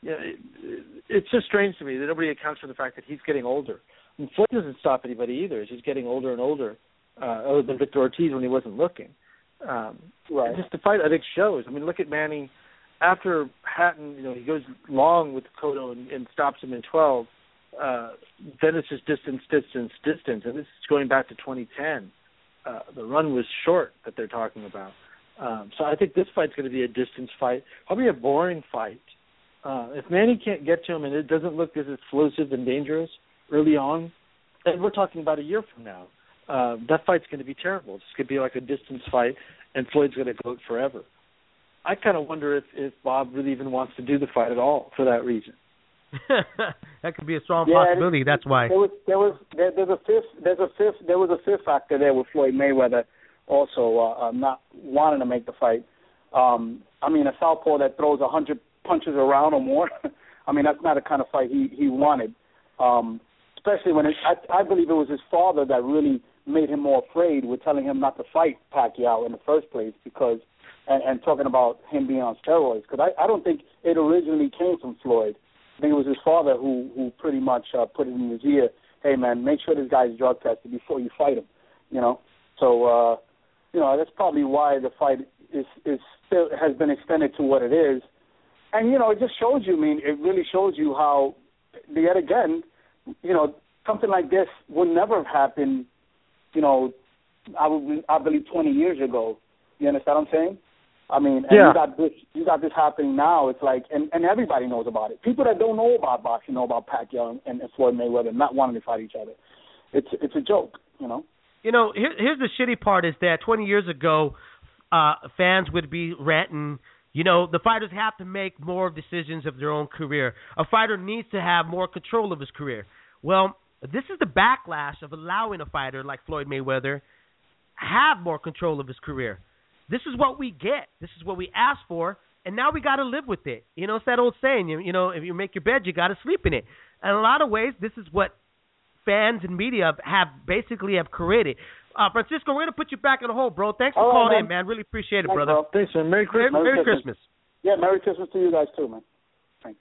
it's just strange to me that nobody accounts for the fact that he's getting older. And Floyd doesn't stop anybody either. He's just getting older and older, other than Victor Ortiz when he wasn't looking. Just the fight, I think, shows. I mean, look at Manny. After Hatton, he goes long with Cotto and stops him in 12. Then it's just distance. And this is going back to 2010. The run was short that they're talking about. So I think this fight's going to be a distance fight, probably a boring fight. If Manny can't get to him and it doesn't look as explosive and dangerous early on, and we're talking about a year from now, that fight's going to be terrible. It's going to be like a distance fight, and Floyd's going to go forever. I kind of wonder if Bob really even wants to do the fight at all for that reason. That could be a strong possibility. That's why. There was a fifth factor there with Floyd Mayweather also not wanting to make the fight. I mean, a southpaw that throws 100 punches around or more. I mean, that's not the kind of fight he wanted. Especially when I believe it was his father that really made him more afraid with telling him not to fight Pacquiao in the first place because and talking about him being on steroids. Because I don't think it originally came from Floyd. I think it was his father who pretty much put it in his ear, hey, man, make sure this guy's drug tested before you fight him, you know. So, that's probably why the fight is still has been extended to what it is. And, it just shows you, it really shows you how, yet again, something like this would never have happened, I believe 20 years ago. You understand what I'm saying? I mean, and you got this happening now. It's like, and everybody knows about it. People that don't know about boxing know about Pacquiao and Floyd Mayweather not wanting to fight each other. It's a joke, Here's the shitty part is that 20 years ago, fans would be ranting, the fighters have to make more decisions of their own career. A fighter needs to have more control of his career. Well, this is the backlash of allowing a fighter like Floyd Mayweather have more control of his career. This is what we get. This is what we asked for, and now we got to live with it. It's that old saying, if you make your bed, you got to sleep in it. And in a lot of ways, this is what fans and media have created. Francisco, we're going to put you back in the hole, bro. Thanks for calling in, man. Really appreciate it, brother. Bro. Thanks, man. Merry Christmas. Merry Christmas. Yeah, Merry Christmas to you guys, too, man. Thanks,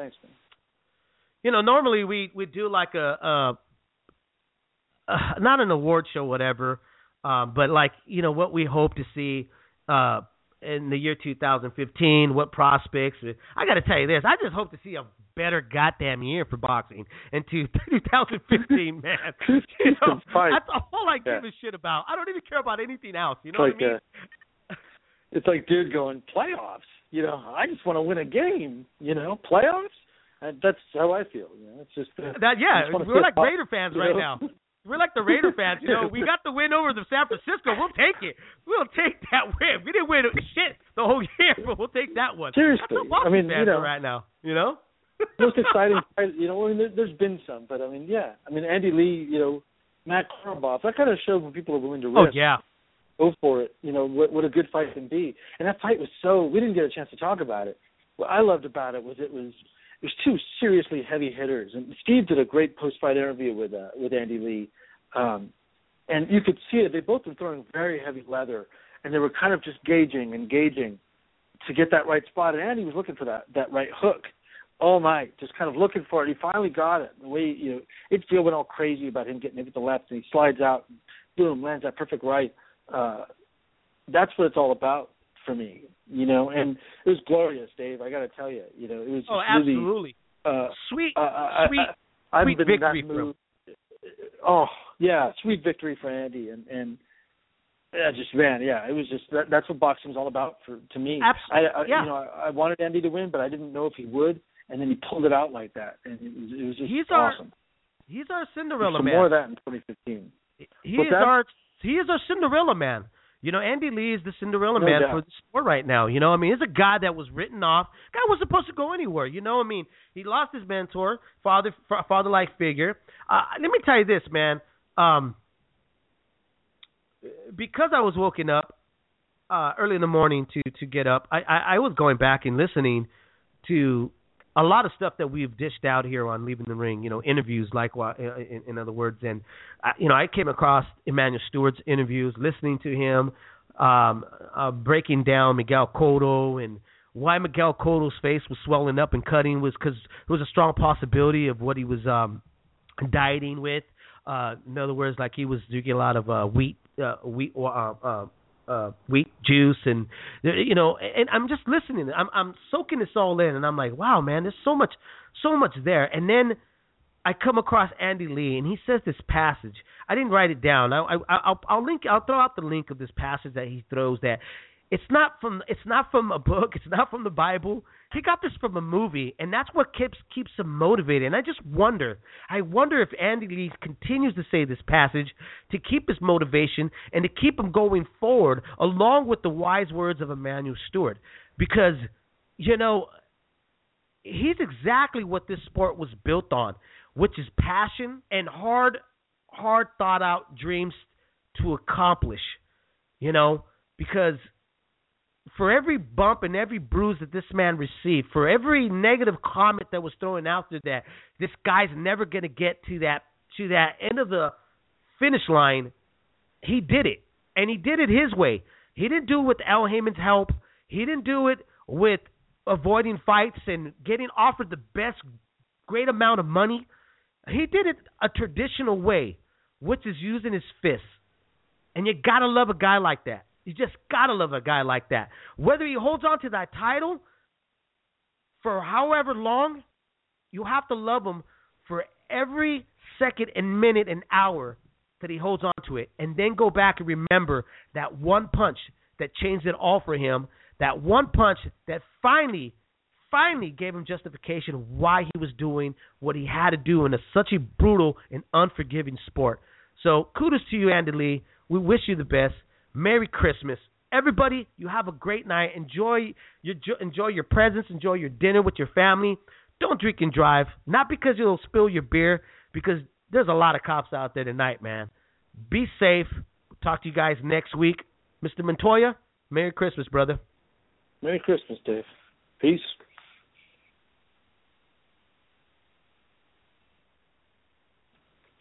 man. Normally we do like a not an award show, whatever, but like, what we hope to see in the year 2015, what prospects. I got to tell you this. I just hope to see a better goddamn year for boxing in 2015, man. That's all I give a shit about. I don't even care about anything else. You know what I mean? It's like dude going, playoffs. I just want to win a game. Playoffs? That's how I feel. It's just we're like Raider fans right now. We're like the Raider fans. We got the win over the San Francisco. We'll take it. We'll take that win. We didn't win shit the whole year, but we'll take that one. Seriously, that's what Boston fans are right now. Most exciting. There's been some, but Andy Lee, Matt Korobov. That kind of shows when people are willing to risk. Oh yeah. Go for it. What a good fight can be. And that fight was we didn't get a chance to talk about it. What I loved about it was two seriously heavy hitters. And Steve did a great post-fight interview with Andy Lee. And you could see it. They both were throwing very heavy leather, and they were kind of just gauging to get that right spot. And Andy was looking for that right hook all night, just kind of looking for it. He finally got it. The way, Itfield went all crazy about him getting it with the left, and he slides out, and boom, lands that perfect right. That's what it's all about for me, and it was glorious, Dave. I got to tell you, it was absolutely sweet victory for him. Oh yeah, sweet victory for Andy, and it was just that's what boxing's all about to me. Absolutely. I wanted Andy to win, but I didn't know if he would, and then he pulled it out like that, and it was just awesome. He's our Cinderella man. More of that in 2015. He is our Cinderella man. Andy Lee is the Cinderella man for the sport right now. He's a guy that was written off. Guy wasn't supposed to go anywhere. He lost his mentor, father-like figure. Let me tell you this, man. Because I was woken up early in the morning to get up, I was going back and listening to a lot of stuff that we've dished out here on Leaving the Ring, interviews, likewise, in other words. And, I came across Emmanuel Stewart's interviews, listening to him, breaking down Miguel Cotto, and why Miguel Cotto's face was swelling up and cutting was because there was a strong possibility of what he was dieting with. In other words, like he was drinking a lot of wheat juice, and and I'm just listening. I'm soaking this all in, and I'm like, wow, man, there's so much there. And then I come across Andy Lee, and he says this passage. I didn't write it down. I'll throw out the link of this passage that he throws. That It's not from a book. It's not from the Bible. He got this from a movie, and that's what keeps him motivated. And I wonder if Andy Lee continues to say this passage to keep his motivation and to keep him going forward, along with the wise words of Emanuel Steward, because he's exactly what this sport was built on, which is passion and hard thought out dreams to accomplish. Because for every bump and every bruise that this man received, for every negative comment that was thrown out there that this guy's never going to get to that end of the finish line, he did it. And he did it his way. He didn't do it with Al Heyman's help. He didn't do it with avoiding fights and getting offered the best, great amount of money. He did it a traditional way, which is using his fists. And you got to love a guy like that. You just got to love a guy like that. Whether he holds on to that title for however long, you have to love him for every second and minute and hour that he holds on to it. And then go back and remember that one punch that changed it all for him, that one punch that finally gave him justification of why he was doing what he had to do in such a brutal and unforgiving sport. So kudos to you, Andy Lee. We wish you the best. Merry Christmas. Everybody, you have a great night. Enjoy your presents. Enjoy your dinner with your family. Don't drink and drive. Not because you'll spill your beer, because there's a lot of cops out there tonight, man. Be safe. Talk to you guys next week. Mr. Montoya, Merry Christmas, brother. Merry Christmas, Dave. Peace.